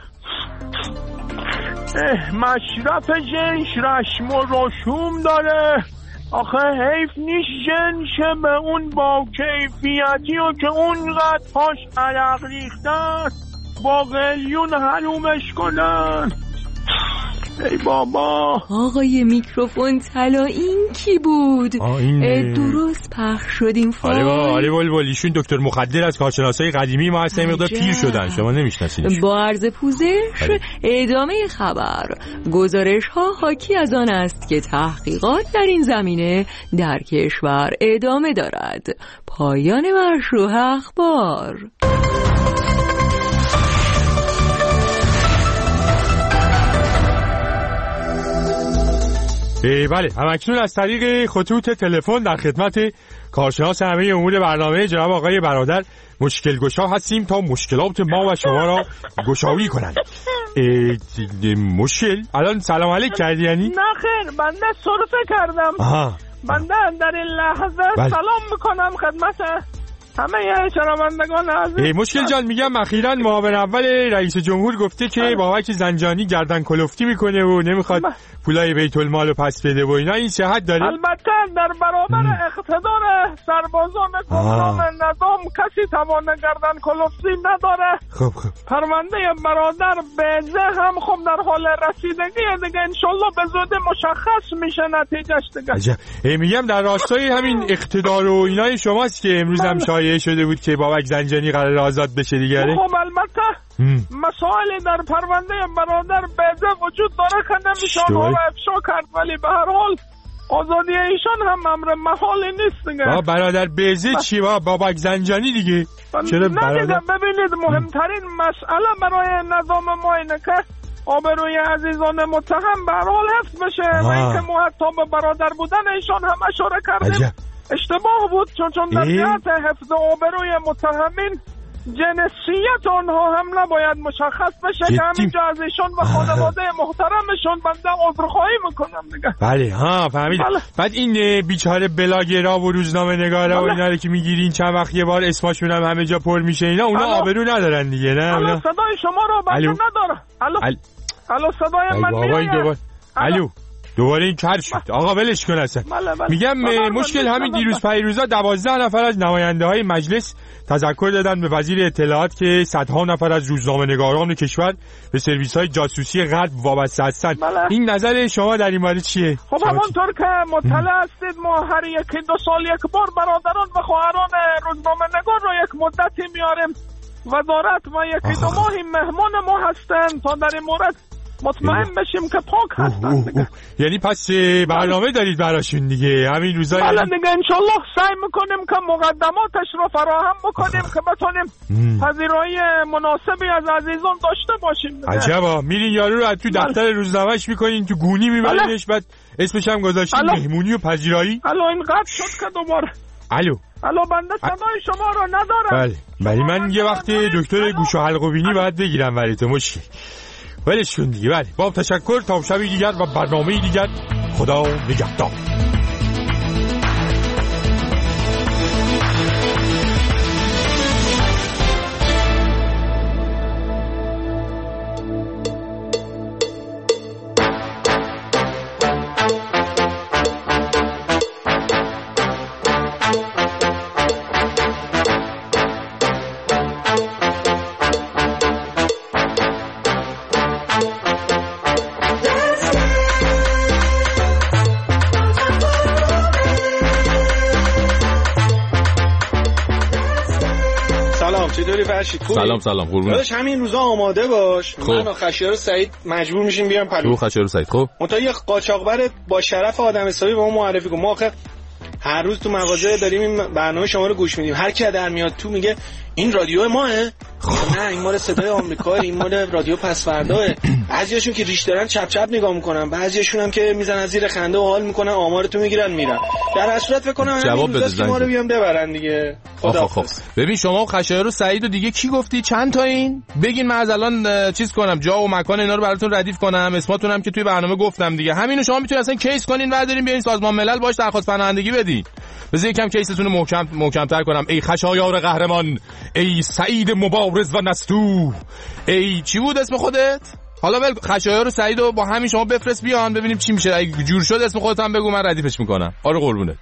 مصرف جنس رسم و رسوم داره. آخه حیف نیست جنس به اون با کیفیتی و که اونقدر پاش عرق ریختن با غیون حرومش کنن. ای بابا. آقای میکروفون طلا این کی بود؟ این درست پخش شدیم فایل. آره با آره بلبل ایشون دکتر مخدر از کارشناسای قدیمی ما هستن، مقدار پیر شدن، شما نمیشناسینش. با عرض پوزش ادامه خبر. گزارش ها حاکی از آن است که تحقیقات در این زمینه در کشور ادامه دارد. پایان مشروع اخبار. بله، همکنون از طریق خطوط تلفن در خدمت کارشناس همه امور برنامه جناب آقای برادر مشکل گشا هستیم تا مشکلات ما و شما را گشایی کنند. مشکل الان سلام علیک کردی یعنی؟ نه خیر، بنده صرفه کردم. آها. بنده در این لحظه بله. سلام میکنم خدمت همه شنوندگان عزیز. مشکل جان میگم اخیراً معاون اول رئیس جمهور گفته که بابک زنجانی گردن کلفتی میکنه و نمیخواد پولای بیت المال رو پس بده و اینا، این صحت داره؟ البته در برابر اقتدار سربازان گمنام نظام کسی توان گردن کلفتی نداره. خب خب پرونده برادر بیزه هم خب در حال رسیدگی دیگه، انشالله به زودی مشخص میشه نتیجهش دیگه. عجب. میگم در راستای همین اقتدار و اینای شماست که امروز هم شایعه شده بود که بابک زنجانی قرار آزاد بشه دیگه. خب البته مسائل در پرونده برادر بیزه وجود داره که نمیشه آنها را افشا کرد، ولی به هر حال آزادی ایشان هم امر محالی نیست دیگه. با برادر بیزه چی با بابک زنجانی دیگه؟ چرا برادر؟ ببینید مهمترین مسئله برای نظام ما اینه که آبروی عزیزان متهم به هر حال حفظ بشه و اینکه ما حتی به برادر بودن ایشان هم اشاره کردیم اشتباه بود، چون چون در جهت حفظ آبروی متهمین جنسیت آنها هم نباید مشخص بشه که همینجا از ایشون و خانواده محترمشون بنده عذرخواهی میکنم دیگه. بله ها فهمیدم. بله. بعد این بیچاره بلاگرها و روزنامه نگارا بله. و اینا رو که میگیرین چند وقت یه بار اسمشون هم همه جا پر میشه اینا، اونا آبرو ندارن دیگه. نه الو صدای شما رو بنده نداره. الو ال... الو صدای من میاد. الو دوباره این کار شد. آقا ولش کن اصلا. بله بله. میگم مشکل همین دیروز پیروزا دوازده نفر از نماینده های مجلس تذکر دادن به وزیر اطلاعات که صدها نفر از روزنامه نگاران کشور به سرویس های جاسوسی غرب وابسته هستند. بله. این نظر شما در این مورد چیه؟ خب همونطور که مطلع هستید ما هر یکی دو سال یک بار برادران و خواهران روزنامه نگار رو یک مدتی میاریم وزارت و یکی دو ماهی مهمان ما هستند تا در این مورد مطمئن بشیم که پاک هستن. یعنی پس برنامه دارید براشون دیگه همین روزای؟ بله دیگه انشالله سعی میکنیم که مقدماتش رو فراهم بکنیم که بتونیم پذیرایی مناسبی از عزیزان داشته باشیم. عجبا، میرین یارو رو تو دفتر روزنامه‌اش میکنین تو گونی میبرینش بعد اسمش هم گذاشتین مهمونی و پذیرایی. الو این قطع شد که دوباره. الو الو بنده صدای شما رو ندارم. بله ولی من یه وقت دکتر گوش و حلق و بینی باید بگیرم ولی تو مشکل ولش کن دیگه. بله با تشکر تا شبی دیگر و برنامه دیگر، خدا نگهدار. سلام سلام قربونت. داداش همین روزا آماده باش. خب. من و خشایار سعید مجبور میشیم بیام پلو. تو خشایار سعید خب منتها یه قاچاقبر با شرف آدم حسابی به ما معرفی کن. ما آخه هر روز تو مغازه داریم این برنامه شما رو گوش میدیم. هر کی در میاد تو میگه این رادیو ماه؟ نه این مال صدای آمریکا، این مال رادیو پسورداه. بعضیاشون که ریش دارن چپ چپ نگاه میکنن، بعضیاشون هم که میزنن زیر خنده و حال میکنن آمارتو میگیرن میرن. در اصل فکر کنم جواب بده ما رو بیام ببرن دیگه. خدا خب ببین شما و خشایار و سعید و دیگه کی گفتی چند تا این بگین، من از الان چیز کنم جا و مکان اینا رو براتون ردیف کنم، اسماتون هم که توی برنامه گفتم دیگه. همینو شما میتونید اصلا کیس کنین بردارین بیاین سازمان ملل باش درخواست پناهندگی بدین. بذار یکم کیستون رو محکم محکم‌تر کنم. ای خشایار قهرمان، ای سعید مبارز و نستو، ای چی بود اسم خودت؟ حالا ول خشایار و سعید رو با همین شما بفرست بیان ببینیم چی میشه. اگه جور شد اسم خودت هم بگو، من ردیفش میکنم. آره قربونت.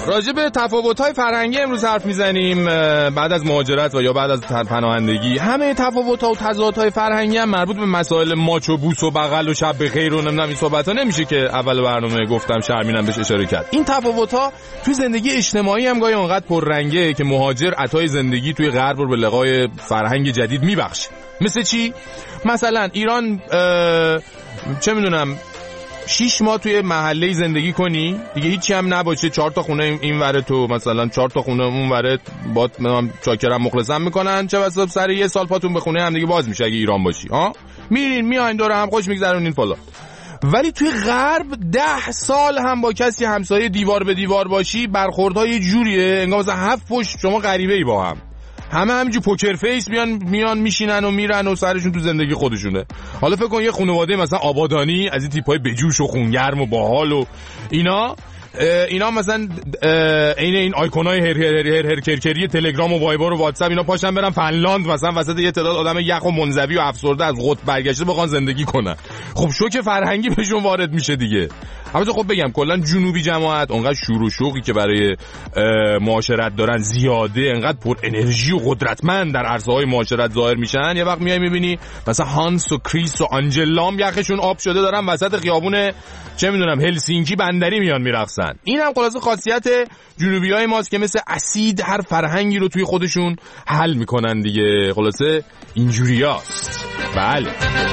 راجع به تفاوت‌های فرهنگی امروز حرف میزنیم بعد از مهاجرت و یا بعد از پناهندگی. همه تفاوت‌ها و تضادهای فرهنگی هم مربوط به مسائل ماچ و بوس و بغل و شب بخیر و نمیدونم این صحبت‌ها نمیشه که اول برنامه گفتم شرمینم بهش اشاره کرد. این تفاوت‌ها توی زندگی اجتماعی هم گاهی اونقدر پررنگه که مهاجر عطای زندگی توی غرب رو به لقای فرهنگ جدید میبخشه. مثل چی؟ مثلا ایران چه میدونم شیش ماه توی محله زندگی کنی دیگه هیچی هم نباشه، چهار تا خونه این وره تو مثلا چهار تا خونه اون وره با چاکرم مخلصم میکنن، چه بسا سر یه سال پاتون به خونه هم دیگه باز میشه اگه ایران باشی. ها میرین میاین دور هم خوش میگذرونین فلا. ولی توی غرب ده سال هم با کسی همسایه دیوار به دیوار باشی برخوردها یه جوریه انگار مثلا هفت پشت شما غریبه‌ای با هم، همه همینجور پوکر فیس میان میان میشینن و میرن و سرشون تو زندگی خودشونه. حالا فکر کن یه خانواده مثلا آبادانی از این تیپای بجوش و خونگرم و باحال و اینا اینا مثلا عین این آیکونای هر هر هر هر کرکری تلگرام و وایبر و واتساپ اینا پاشن برن فنلاند مثلا وسط یه تعداد آدم یخ و منزوی و افسرده از قطب برگشته بخوان زندگی کنن. خب شوک فرهنگی بهشون وارد میشه دیگه. البته خب بگم کلا جنوبی جماعت اونقدر شور و شوقی که برای معاشرت دارن زیاده، انقدر پر انرژی و قدرتمند در عرصه‌های معاشرت ظاهر میشن. یه وقت میای میبینی مثلا هانس و کریس و آنجلام یخشون آب شده دارن وسط خیابون چه میدونم هلسینکی بندری میان میرقصن. این هم خلاصه خاصیت جنوبیای ماست که مثل اسید هر فرهنگی رو توی خودشون حل میکنن دیگه. خلاصه اینجوریاست. بله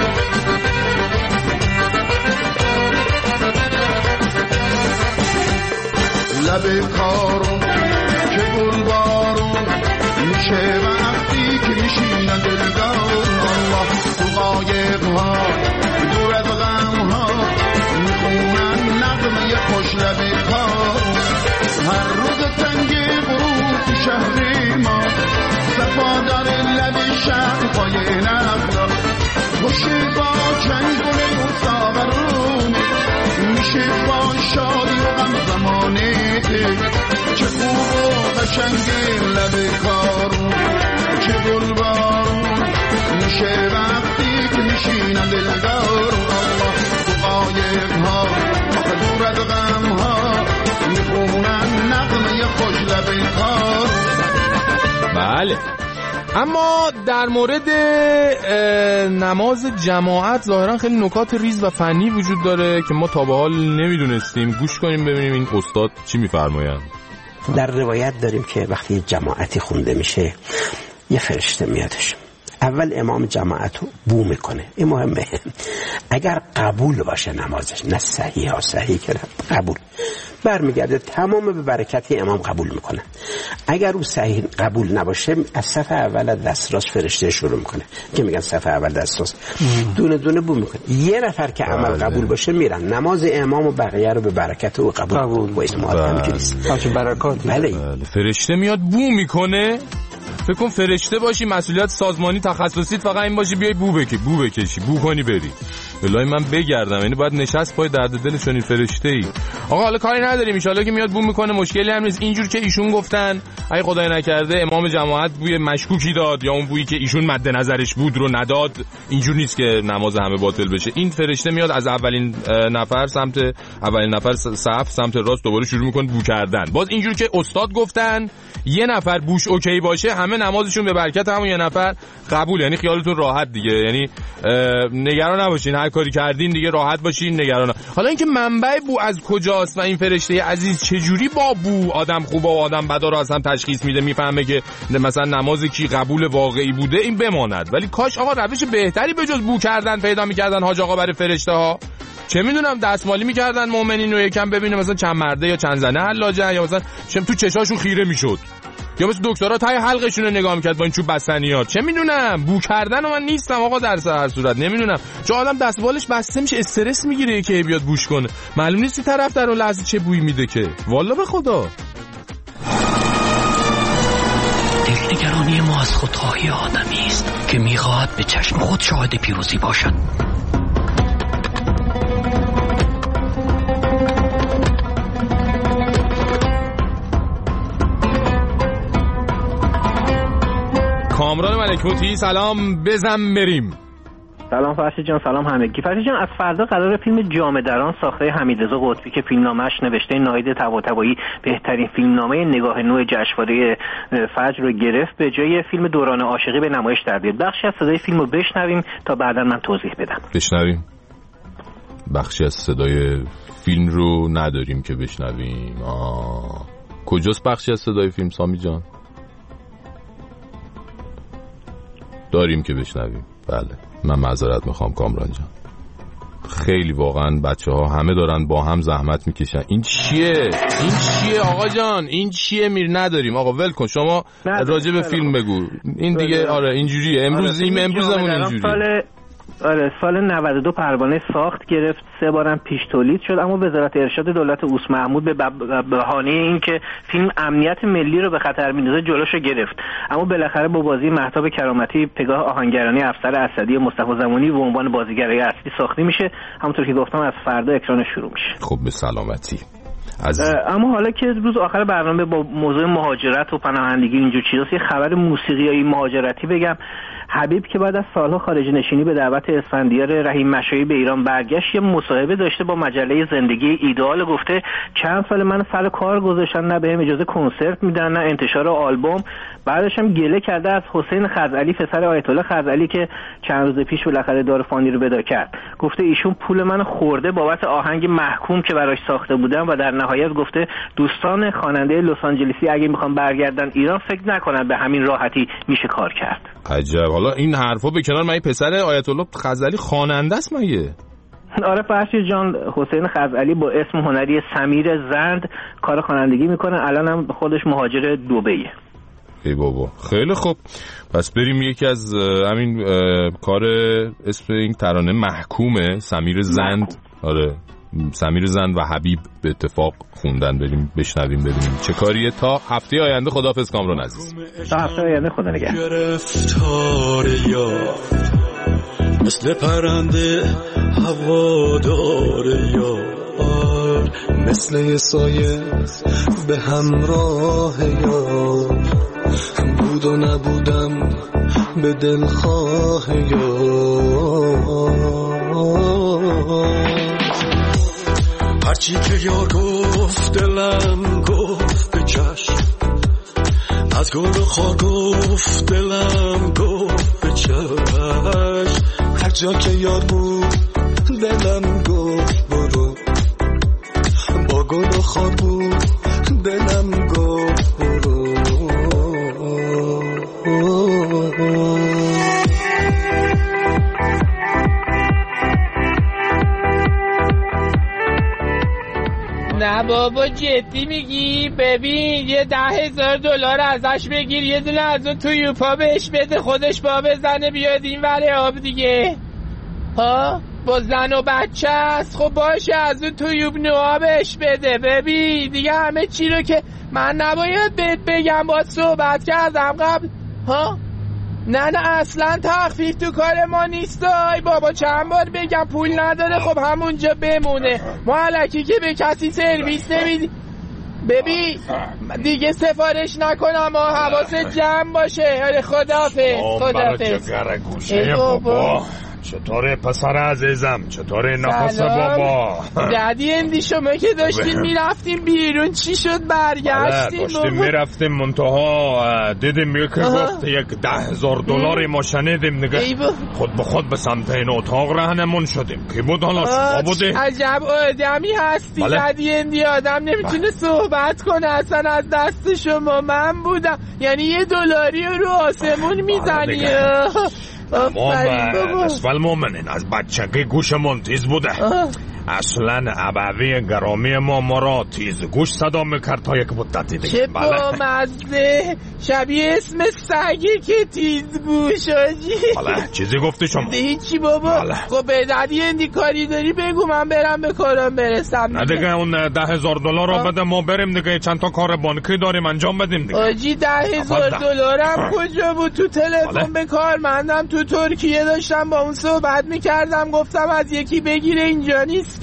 لب کارون که گل بارون میشه وقتی که میشینن دلدارون. الله تو قایقها دور از غمها میخونن نغمه خوش لب کارون. هر روز تنگی برو تو شهر ما صفا داره لب شهر پای نقلا خوشی با چنگونه و ساغرونه میشه با شادی و غم زمانه چه خوب و قشنگه لب کارون چه گل بارون میشه وقتی که میشینن دلدارون. الله تو قایقها دور از غمها میخونن نغمه خوش لب کارون. بله اما در مورد نماز جماعت ظاهرا خیلی نکات ریز و فنی وجود داره که ما تا به حال نمیدونستیم. گوش کنیم ببینیم این استاد چی میفرمایند. در روایت داریم که وقتی جماعتی خونده میشه یه فرشته میادش، اول امام جماعت رو بو میکنه. این مهمه اگر قبول باشه نمازش، نه صحیح ها صحیح که قبول برمیگرده تمام به برکت امام قبول میکنه. اگر او صحیح قبول نباشه از صف اول دست راست فرشته شروع میکنه که میگن صف اول دست راست دونه دونه بو میکنه. یه نفر که عمل قبول باشه میرن نماز امام و بقیه رو به برکت او قبول قبول با اسم آدم کریست برکات. بله فرشته میاد بو میکنه. فکر کن فرشته باشی مسئولیت سازمانی تخصصیت فقط این باشی بیای بو بکی بو بکشی بو کنی بری. والله من بگردم یعنی باید نشست پای درد دلشون این فرشته‌ای. آقا حالا کاری نداریم ان شاءالله که میاد بو میکنه مشکلی هم نیست. اینجور که ایشون گفتن اگه خدای نکرده امام جماعت بوی مشکوکی داد یا اون بویی که ایشون مد نظرش بود رو نداد، اینجور نیست که نماز همه باطل بشه. این فرشته میاد از اولین نفر سمت اولین نفر صف سمت راست دوباره شروع میکنه بو کردن. باز اینجور که استاد گفتن یه نفر بوش اوکی باشه همه نمازشون به برکت همون یه نفر قبول. یعنی خیالتون راحت دیگه، یعنی نگران نباشین، هر کاری کردین دیگه راحت باشین نگران. حالا اینکه منبع بو از کجاست و این فرشته عزیز چجوری با بو آدم خوبه و آدم بدا رو اصلا تشخیص میده میفهمه که مثلا نماز کی قبول واقعی بوده، این بماند. ولی کاش آقا روش بهتری به جز بو کردن پیدا میکردن حاج آقا برای فرشته ها. چه میدونم دستمالی میکردن مؤمنین رو یکم ببینه مثلا چند مرده یا چند زنه حلاجن، یا مثلا تو چشاشون خیره میشد، یا مثل دکترها تای حلقشون رو نگاه میکرد با این چوب بستنیات. چه میدونم بو کردن و من نیستم آقا در هر صورت نمیدونم. چون آدم دستبالش بسته میشه استرس میگیره که بیاد بوش کنه، معلوم نیست طرف در اون لحظه چه بویی میده که والله به خدا. دلنگرانی ما از خودخواهی آدمی است که میخواهد به چشم خود شاهد پیروزی باشد. کامران ملکوتی سلام بزن بریم. سلام فرشید جان، سلام همگی. فرشید جان، از فردا قرار فیلم جامه دران ساخته حمیدرضا قطبی که فیلمنامه‌اش نوشته ناهید طباطبایی بهترین فیلمنامه نگاه نو جشنواره فجر رو گرفت، به جای فیلم دوران عاشقی به نمایش در بیاد. بخشی از صدای فیلم رو بشنویم تا بعدا من توضیح بدم. بشنویم. بخشی از صدای فیلم رو نداریم که بشنویم. آه. کجاست بخشی از صدای فیلم سامی جان؟ داریم که بشنویم. بله، من معذرت میخوام کامران جان. خیلی واقعا بچه ها همه دارن با هم زحمت میکشن. این چیه؟ این چیه آقا جان؟ این چیه؟ میر نداریم آقا، ول کن شما، راجع به فیلم بگو. این دیگه آره اینجوریه. امروز این امروزمون اینجوریه. آره سال نود و دو پروانه ساخت گرفت، سه بارم پیش تولید شد، اما وزارت ارشاد دولت اوس محمود به بهانه اینکه فیلم امنیت ملی رو به خطر میندازه جلوشو گرفت. اما بالاخره با بازی مهتاب کرامتی پگاه آهنگرانی افسر اسدی مصطفی زمانی به عنوان بازیگرای اصلی ساخته میشه. همونطور که گفتم از فردا اکران شروع میشه. خب به سلامتی. از... اما حالا که روز آخر برنامه با موضوع مهاجرت و پناهندگی اینجور چیزاست، یه خبر موسیقیایی مهاجرتی بگم. حبیب که بعد از سالها خارج نشینی به دعوت اسفندیار رحیم مشایی به ایران برگشت، یه مصاحبه داشته با مجله زندگی ایدئال. گفته چند سال من سر کار گذاشتن، نه بهم اجازه کنسرت میدن نه انتشار آلبوم. بعدش هم گله کرده از حسین خزعلی پسر آیت الله خزعلی که چند روز پیش بالاخره دار فانی رو ودا کرد. گفته ایشون پول من خورده بابت آهنگ محکوم که براش ساخته بودم و در نهایت گفته دوستان خواننده لس آنجلسی اگه میخوان برگردن ایران فکر نکنن به همین راحتی میشه کار کرد. عجب. حالا این حرفا به کنار، من پسر آیت الله خزعلی خواننده است مگه؟ آره فرشید جان، حسین خزعلی با اسم هنری سمیر زند کار خوانندگی میکنه، الان هم خودش مهاجر دبیه. ای بابا خیلی خوب. پس بریم یکی از همین کار اسم این ترانه محکومه، سمیر زند. آره سمیر زند و حبیب به اتفاق خوندن، بریم بشنویم ببینیم چه کاریه. تا هفته آینده خداحافظ کامران عزیز. تا هفته آینده خدا نگهدار. گرفتار یار مثل پرنده هوادار یار، مثل سایه به همراه یار، بود و نبودم به دلخواه یار. هرچی که یار گفت دلم گفت به چشم، از گل و خار گفت دلم گفت به چشم، هر جا که یار بود دلم گفت برو، با گل و خار بود دلم گفت برو. نه بابا جدی میگی؟ ببین یه ده هزار دلار ازش بگیر، یه دونه از اون تویوپا بهش بده، خودش با بزنه بیاد این وره آب دیگه. ها با زن و بچه است. خب باشه از اون تویوب نوها بهش بده. ببین دیگه همه چی رو که من نباید بهت بگم، با صحبت کردم قبل. ها نه نه اصلا تخفیف تو کار ما نیست. ای بابا چند بار بگم پول نداره، خب همونجا بمونه. ما الکی که به کسی سرویس نمیدی. ببین دیگه سفارش نکنم، ما حواست جمع باشه. خداحافظ خداحافظ. ای بابا چطوره پسر عزیزم؟ چطوره نفس بابا؟ دادی اندی شما که داشتین میرفتیم بیرون چی شد برگشتیم؟ داشتیم میرفتیم منتها دیدیم یکی گفت یک ده هزار دلاری ما شنیدیم دیگه خود به خود به سمت این اتاق رهنمون شدیم. کی بود حالا؟ شما بودی؟ عجب آدمی هستی. دادی اندی آدم نمیتونه صحبت کنه اصلا از دست شما. من بودم یعنی یه دلاری رو آسمون میزنی. ما نصف المؤمنین از بچگی گوشمون تیز بوده. اصلا ابوی گرامی ما ما را تیز گوش صدا میکرد تا یک مدتی دیگه. چه با مزه، شبیه اسم سگی که تیز گوش آجی. بله چیزی گفتی شما؟ هیچی بابا. خب به دادی اندی کاری داری بگو من برم به کارم برسم. نه دیگه اون ده هزار دلار رو بده ما بریم دیگه، چند تا کار بانکی داریم انجام بدیم دیگه. آجی ده هزار دلارم کجا بود؟ تو تلفن به کارمندم تو ترکیه داشتم با اون صحبت میکردم، گفتم از یکی بگیره اینجا نیست که.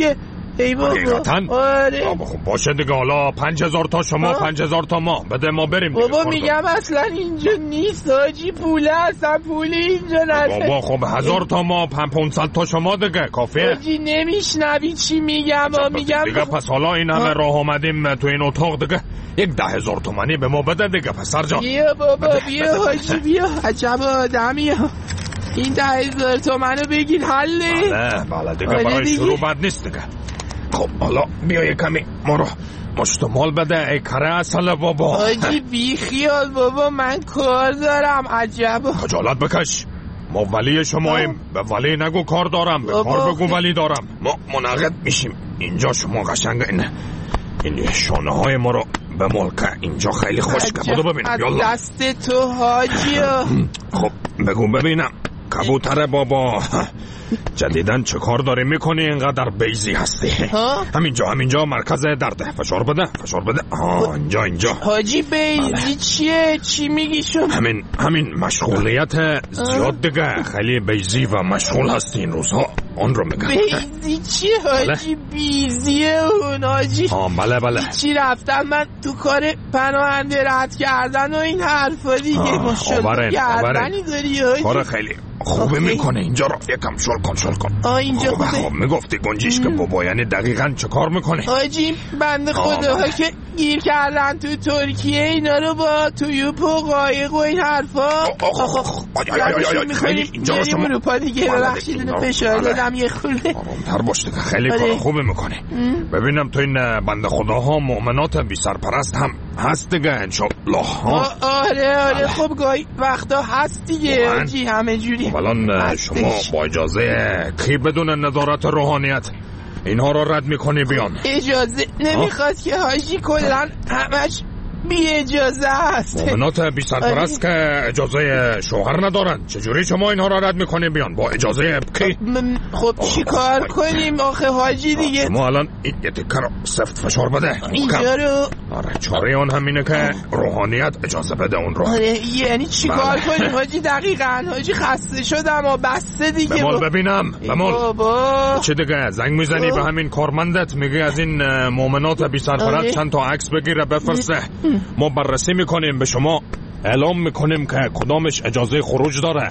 ای بابا آره خب باشه دیگه، حالا پنج هزار تا شما پنج هزار تا ما بده ما بریم دیگه. بابا میگم اصلا اینجا نیست حاجی، پوله اصلا پولی اینجا نداره. بابا خب هزار تا ما پانصد تا شما دیگه کافیه. حاجی نمیشنوی چی میگم؟ میگم دیگه پس حالا این همه راه اومدیم تو این اتاق دیگه یک ده هزار تومانی به ما بده دیگه پسر جان. بیا بابا بیا حاجی بیا، عجب آدمی. این ده هزار تومنو بگیر حله. بله بله دیگه برای شروع بد نیست دیگه. خب حالا بیا یه کمی ما رو مشتمال بده ای کره اصل بابا. حاجی بی خیال بابا، من کار دارم. عجب خجالت بکش، ما ولی شماییم. به ولی نگو کار دارم، به کار بگو ولی دارم. ما منعقد میشیم اینجا. شما قشنگ این این شانه های ما رو به ملکه اینجا خیلی خوشگه. بودو ببینم یالا. دست تو حاجی. خب بگو ببینم کبوتر بابا، جدیدن چه کار داری میکنی اینقدر بیزی هستی؟ همینجا همینجا مرکز درده. فشار بده فشار بده. آه اینجا اینجا. حاجی بیزی چیه؟ چی میگی شما؟ همین همین مشغولیت زیاد دیگه. خیلی بیزی و مشغول هستی این روزها، اون رو میگم. بیزی چیه حاجی؟ بیزیه اون حاجی. آه بله بله. چی رفتم من تو کار پناهنده رد کردن و این حرفا دیگه. ماشاءالله گردنی داری حاجی. کار خیلی خوبه میکنه اینجا رو یکم شل کن شل کن. آه اینجا خوبه. خب میگفتی گنجیش که بابا یعنی دقیقاً چه کار میکنه؟ حاجی بنده خداها که گیر کردن تو ترکیه اینا رو با تویوپ و قایق و این حرفا. خیلی اینجا رو شما اروپا دیگه. ببخشید اینو فشار دادم یه خورده. آرامتر باش دیگه، خیلی کار خوبه میکنه. ببینم تو این بنده خداها مؤمنات بی سرپرست هم هست دیگه انشالله. آره آره خب گاهی وقتا هست دیگه حاجی همه جوری. الان شما با اجازه کی بدون نظارت روحانیت اینها رو رد میکنی بیان؟ اجازه نمیخواد که حاجی، کلن همش بی اجازه هست. مؤمنات بی سرپرست که اجازه شوهر ندارن، چجوری شما اینها رو رد میکنی بیان با اجازه کی؟ خب چی کار کنیم آخه حاجی دیگه؟ ما الان این یه تکه رو سفت فشار بده اینجا رو. آره چاره اون همینه که روحانیت اجازه بده اون رو. آره یعنی چی کار کنیم حاجی؟ دقیقاً حاجی خسته شدم و بسته دیگه. بمال ببینم بمال. بابا چه دیگه زنگ میزنی به همین کارمندت میگی از این مؤمنات بی سرپرست چند تا عکس بگیره بفرسته. ما بررسی میکنیم، به شما اعلام میکنیم که کدامش اجازه خروج داره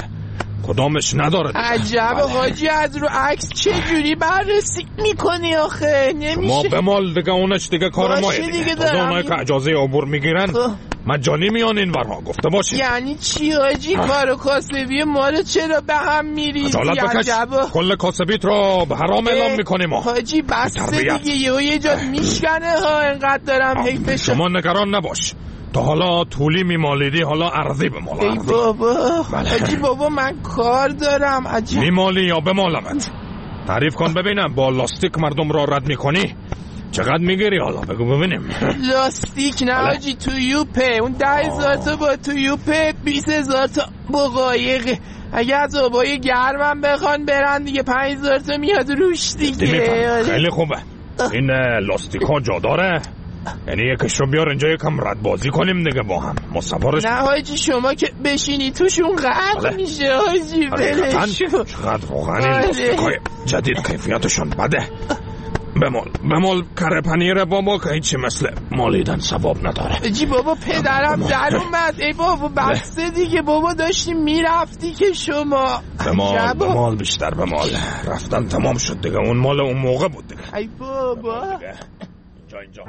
کدامش نداره. عجب حاجی، از رو عکس چه جوری بررسی میکنی آخه؟ نمیشه. ما بمال دیگه اونش دیگه کار ما دیگه. اونایی که اجازه عبور میگیرن مجانی میان این ورها، گفته باشید. یعنی چی حاجی؟ کار کاسبی ما رو چرا به هم میریزی؟ عجب کل کاسبیت رو به حرام اعلام میکنیم حاجی. بس دیگه یه یه جا میشکنه ها، اینقدر دارم حیفش. شما نگران نباش، تا حالا طولی میمالیدی حالا عرضی بمال. ای بابا حاجی بابا من کار دارم. عجب میمالی یا بمالمت؟ تعریف کن ببینم. با لاستیک مردم را رد میکنی؟ چقدر میگیری حالا بگو ببینیم. لاستیک نه حاجی، تویوپه. اون ده هزار تا با تویوپه، بیس هزار تا با قایقه. اگه از آبای گرمم بخوان برن دیگه پنج هزار تا میاد روش دیگه. خیلی خوبه. این لاستیک ها جا داره؟ یعنی یکش رو بیار اینجا یکم رد بازی کنیم دیگه با هم. مصفارش نه حاجی شما که بشینی توشون غرق میشه حاجی. بلش چقدر واقعا این لاستیکای جدید کیفیتشون بده. بمال بمال کره پنیر بابا که هیچی مثل مالیدن ثواب نداره. حاجی بابا پدرم در اومد. ای بابا بسته دیگه بابا، داشتی میرفتی که شما. بمال بمال بیشتر بمال. رفتن تمام شد دیگه، اون مال اون موقع بود دیگه. ای بابا اینجا اینجا.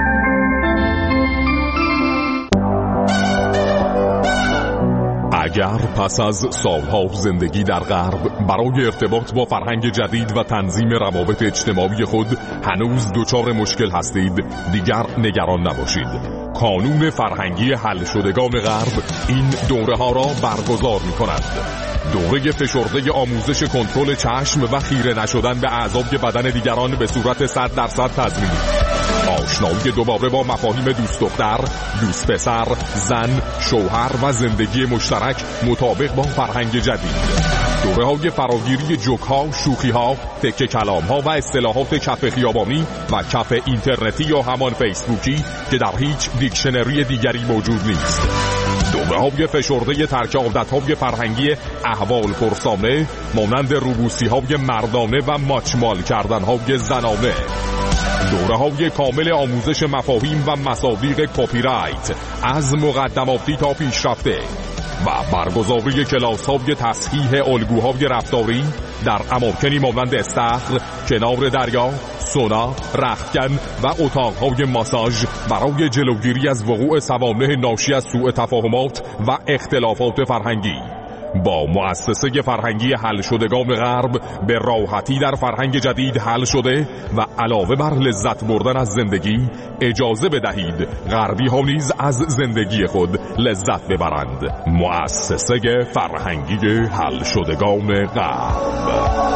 اگر پس از سالها زندگی در غرب برای ارتباط با فرهنگ جدید و تنظیم روابط اجتماعی خود هنوز دچار مشکل هستید، دیگر نگران نباشید. کانون فرهنگی حل شدگان غرب این دوره ها را برگزار می کند. دوره فشرده آموزش کنترل چشم و خیره نشدن به اعضای بدن دیگران به صورت صد درصد تضمینی. آشنایی دوباره با مفاهیم دوست دختر، دوست پسر، زن، شوهر و زندگی مشترک مطابق با فرهنگ جدید. دوره های فراگیری جوک ها، شوخی ها، تکه کلام ها و اصطلاحات کف خیابانی و کف اینترنتی یا همان فیسبوکی که در هیچ دیکشنری دیگری موجود نیست. دوره‌های فشرده ترک عادت‌های فرهنگی احوال پرسانه مانند روبوسی‌های مردانه و ماچمال کردن‌های زنانه. دوره‌های کامل آموزش مفاهیم و مصادیق کپی رایت از مقدماتی تا پیشرفته و برگزاری کلاس‌های تصحیح الگوهای رفتاری در اماکنی مانند استخر، کنار دریا، سونا، رختکن و اتاق‌های ماساژ برای جلوگیری از وقوع سوانح ناشی از سوء تفاهمات و اختلافات فرهنگی. با مؤسسه فرهنگی حل شدگان غرب به راحتی در فرهنگ جدید حل شده و علاوه بر لذت بردن از زندگی اجازه بدهید غربی ها نیز از زندگی خود لذت ببرند. مؤسسه فرهنگی حل شدگان غرب.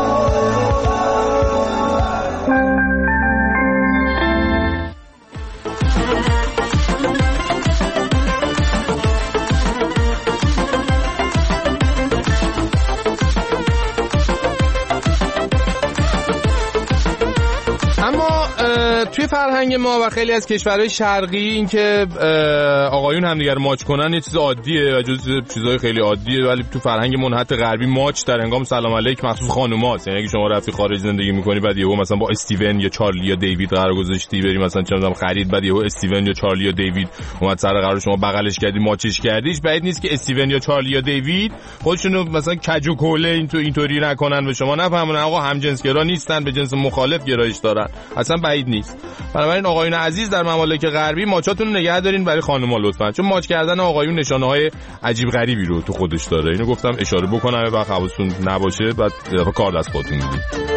توی فرهنگ ما و خیلی از کشورهای شرقی این که آقایون همدیگر ماچ کنن یه چیز عادیه و جز چیزهای خیلی عادیه، ولی تو فرهنگ منحط غربی ماچ در هنگام سلام علیک مخصوص خانوماست. یعنی اگه شما رفتی خارج زندگی می‌کنی بعد یهو مثلا با استیون یا چارلی یا دیوید قرار گذاشتی بری مثلا چه می‌دونم خرید، بعد یهو استیون یا چارلی یا دیوید اومد سر قرار شما بغلش کردی ماچش کردیش، بعید نیست که استیون یا چارلی یا دیوید خودشونو مثلا کج و کوله این تو اینطوری نکنن و شما نفهمون آقا همجنسگرا نیستن، به جنس مخالف گرایش دارن. اصلا بعید نیست. بنابراین آقایون عزیز در ممالک غربی ماچاتون رو نگه دارین برای خانم‌ها لطفاً، چون ماچ کردن آقایون نشانه‌های عجیب غریبی رو تو خودش داره. اینو گفتم اشاره بکنم و حواستون نباشه بعد کار دست خودتون میدید.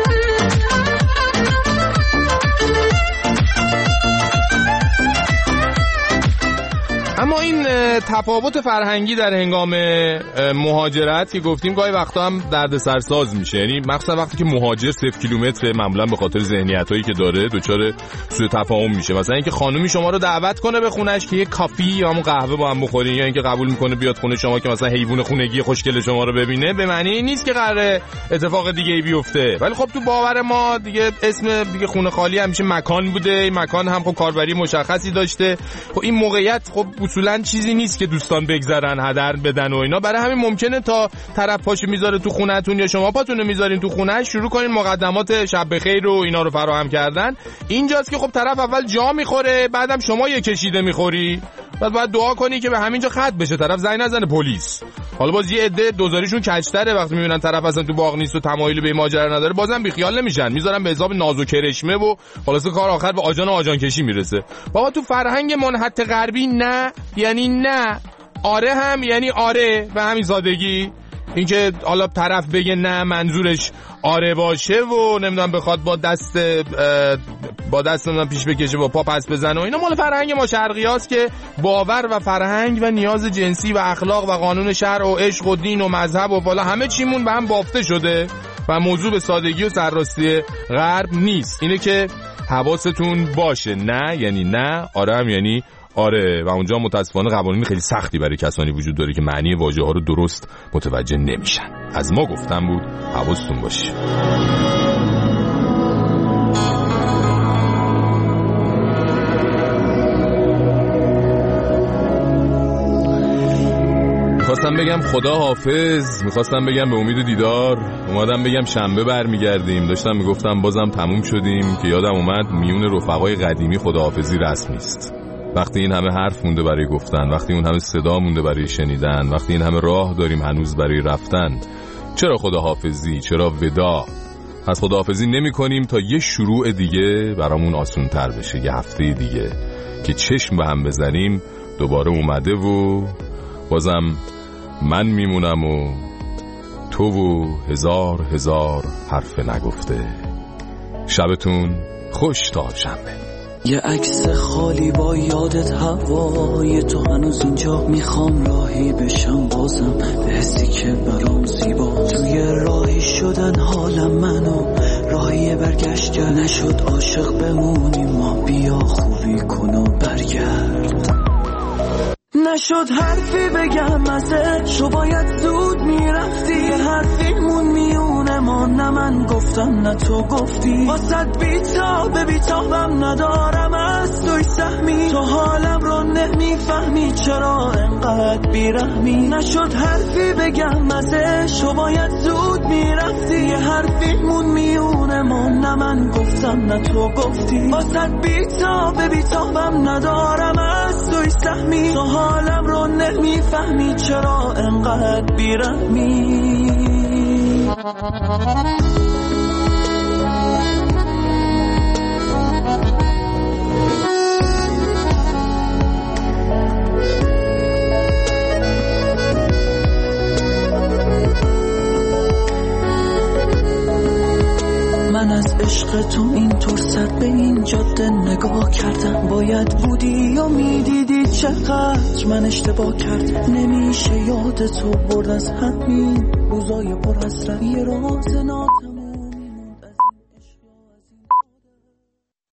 اما این تفاوت فرهنگی در هنگام مهاجرت که گفتیم گاهی وقتا هم دردسرساز میشه، یعنی مخصوصا وقتی که مهاجر صفر کیلومتر معمولا به خاطر ذهنیتایی که داره دچار سوء تفاهم میشه. مثلا اینکه خانومی شما رو دعوت کنه به خونش که یه کافی یا همون قهوه با هم بخورین، یا اینکه قبول میکنه بیاد خونه شما که مثلا حیوان خونگی خوشگل شما رو ببینه، به معنی این نیست که قراره اتفاق دیگه ای بیفته. ولی خب تو باور ما دیگه اسم دیگه خونه خالی همیشه مکان بوده، این مکان هم خب کاربری مشخصی داشته. خب این موقعیت خب اصولا چیزی نیست که دوستان بگذرن هدر بدن و اینا، برای همین ممکنه تا طرف پاشو میذاره تو خونتون یا شما پاتونو میذارین تو خونه شروع کنین مقدمات شب بخیر و اینا رو فراهم کردن. اینجاست که خب طرف اول جا میخوره، بعدم شما یه کشیده میخوری، بعد باید دعا کنی که به همینجا ختم بشه، طرف زنگ نزنه پلیس. حالا باز یه عده دوزاریشون کج‌تره، وقتی میبینن طرف اصلا تو باغ نیست و تمایل به ماجرا نداره بازم بیخیال نمیشن، میذارن به حساب ناز و کرشمه و خلاص کار آخر به آجان و آجان کشی میرسه. بابا تو فرهنگ منحط غربی نه یعنی نه، آره هم یعنی آره و همین سادگی. اینکه حالا طرف بگه نه منظورش آره باشه و نمیدونم بخواد با دست با دست نمیدونم پیش بکشه با پا پس بزنه و اینا مال فرهنگ ما شرقیاست که باور و فرهنگ و نیاز جنسی و اخلاق و قانون شرع و عشق و دین و مذهب و والا همه چیمون به هم بافته شده و موضوع به سادگی و سرراستی غرب نیست. اینه که حواستون باشه، نه یعنی نه، آره هم یعنی آره. و اونجا متاسفانه قوانین خیلی سختی برای کسانی وجود داره که معنی واژه ها رو درست متوجه نمیشن. از ما گفتم بود حواستون باشه. میخواستم بگم خدا حافظ، میخواستم بگم به امید دیدار، اومدم بگم شنبه برمیگردیم، داشتم میگفتم بازم تموم شدیم که یادم اومد میون رفقای قدیمی خداحافظی رسم نیست. وقتی این همه حرف مونده برای گفتن، وقتی اون همه صدا مونده برای شنیدن، وقتی این همه راه داریم هنوز برای رفتن، چرا خداحافظی؟ چرا ودا؟ پس خداحافظی نمی کنیم تا یه شروع دیگه برامون آسون تر بشه، یه هفته دیگه که چشم به هم بزنیم دوباره اومده و بازم من میمونم و تو و هزار هزار حرف نگفته. شبتون خوش تا شنبه. یه عکس خالی با یادت هوای تو هنوز اینجا، میخوام راهی بشم بازم به حسی که برام زیبا، توی راهی شدن حالم منو راهی برگشت کرد، نشد عاشق بمونیم ما، بیا خوبی کن و برگرد. نشد حرفی بگم ازش و باید زود میرفتی، یه حرفیمون میونه ما، نه من گفتم نه تو گفتی، واسد بیتاب بیتابم ندارم از توی سهمی، تو حالم رو نمیفهمی چرا انقدر انقدر بیرحمی. نشد حرفی بگم ازش تو باید زود میرفتی. یه حرفی مون میونه ما نه من گفتم نه تو گفتی. واسد بیتاب بیتابم ندارم از توی سهمی. تو حالم رو نمیفهمی چرا انقدر بیرحمی. من از عشق تو اینطور سر به این جاده نگاه کردم. باید بودی و میدیدی چقدر من اشتباه کردم. نمیشه یاد تو برد از همین روزای پر حسرت. یه راز ناتم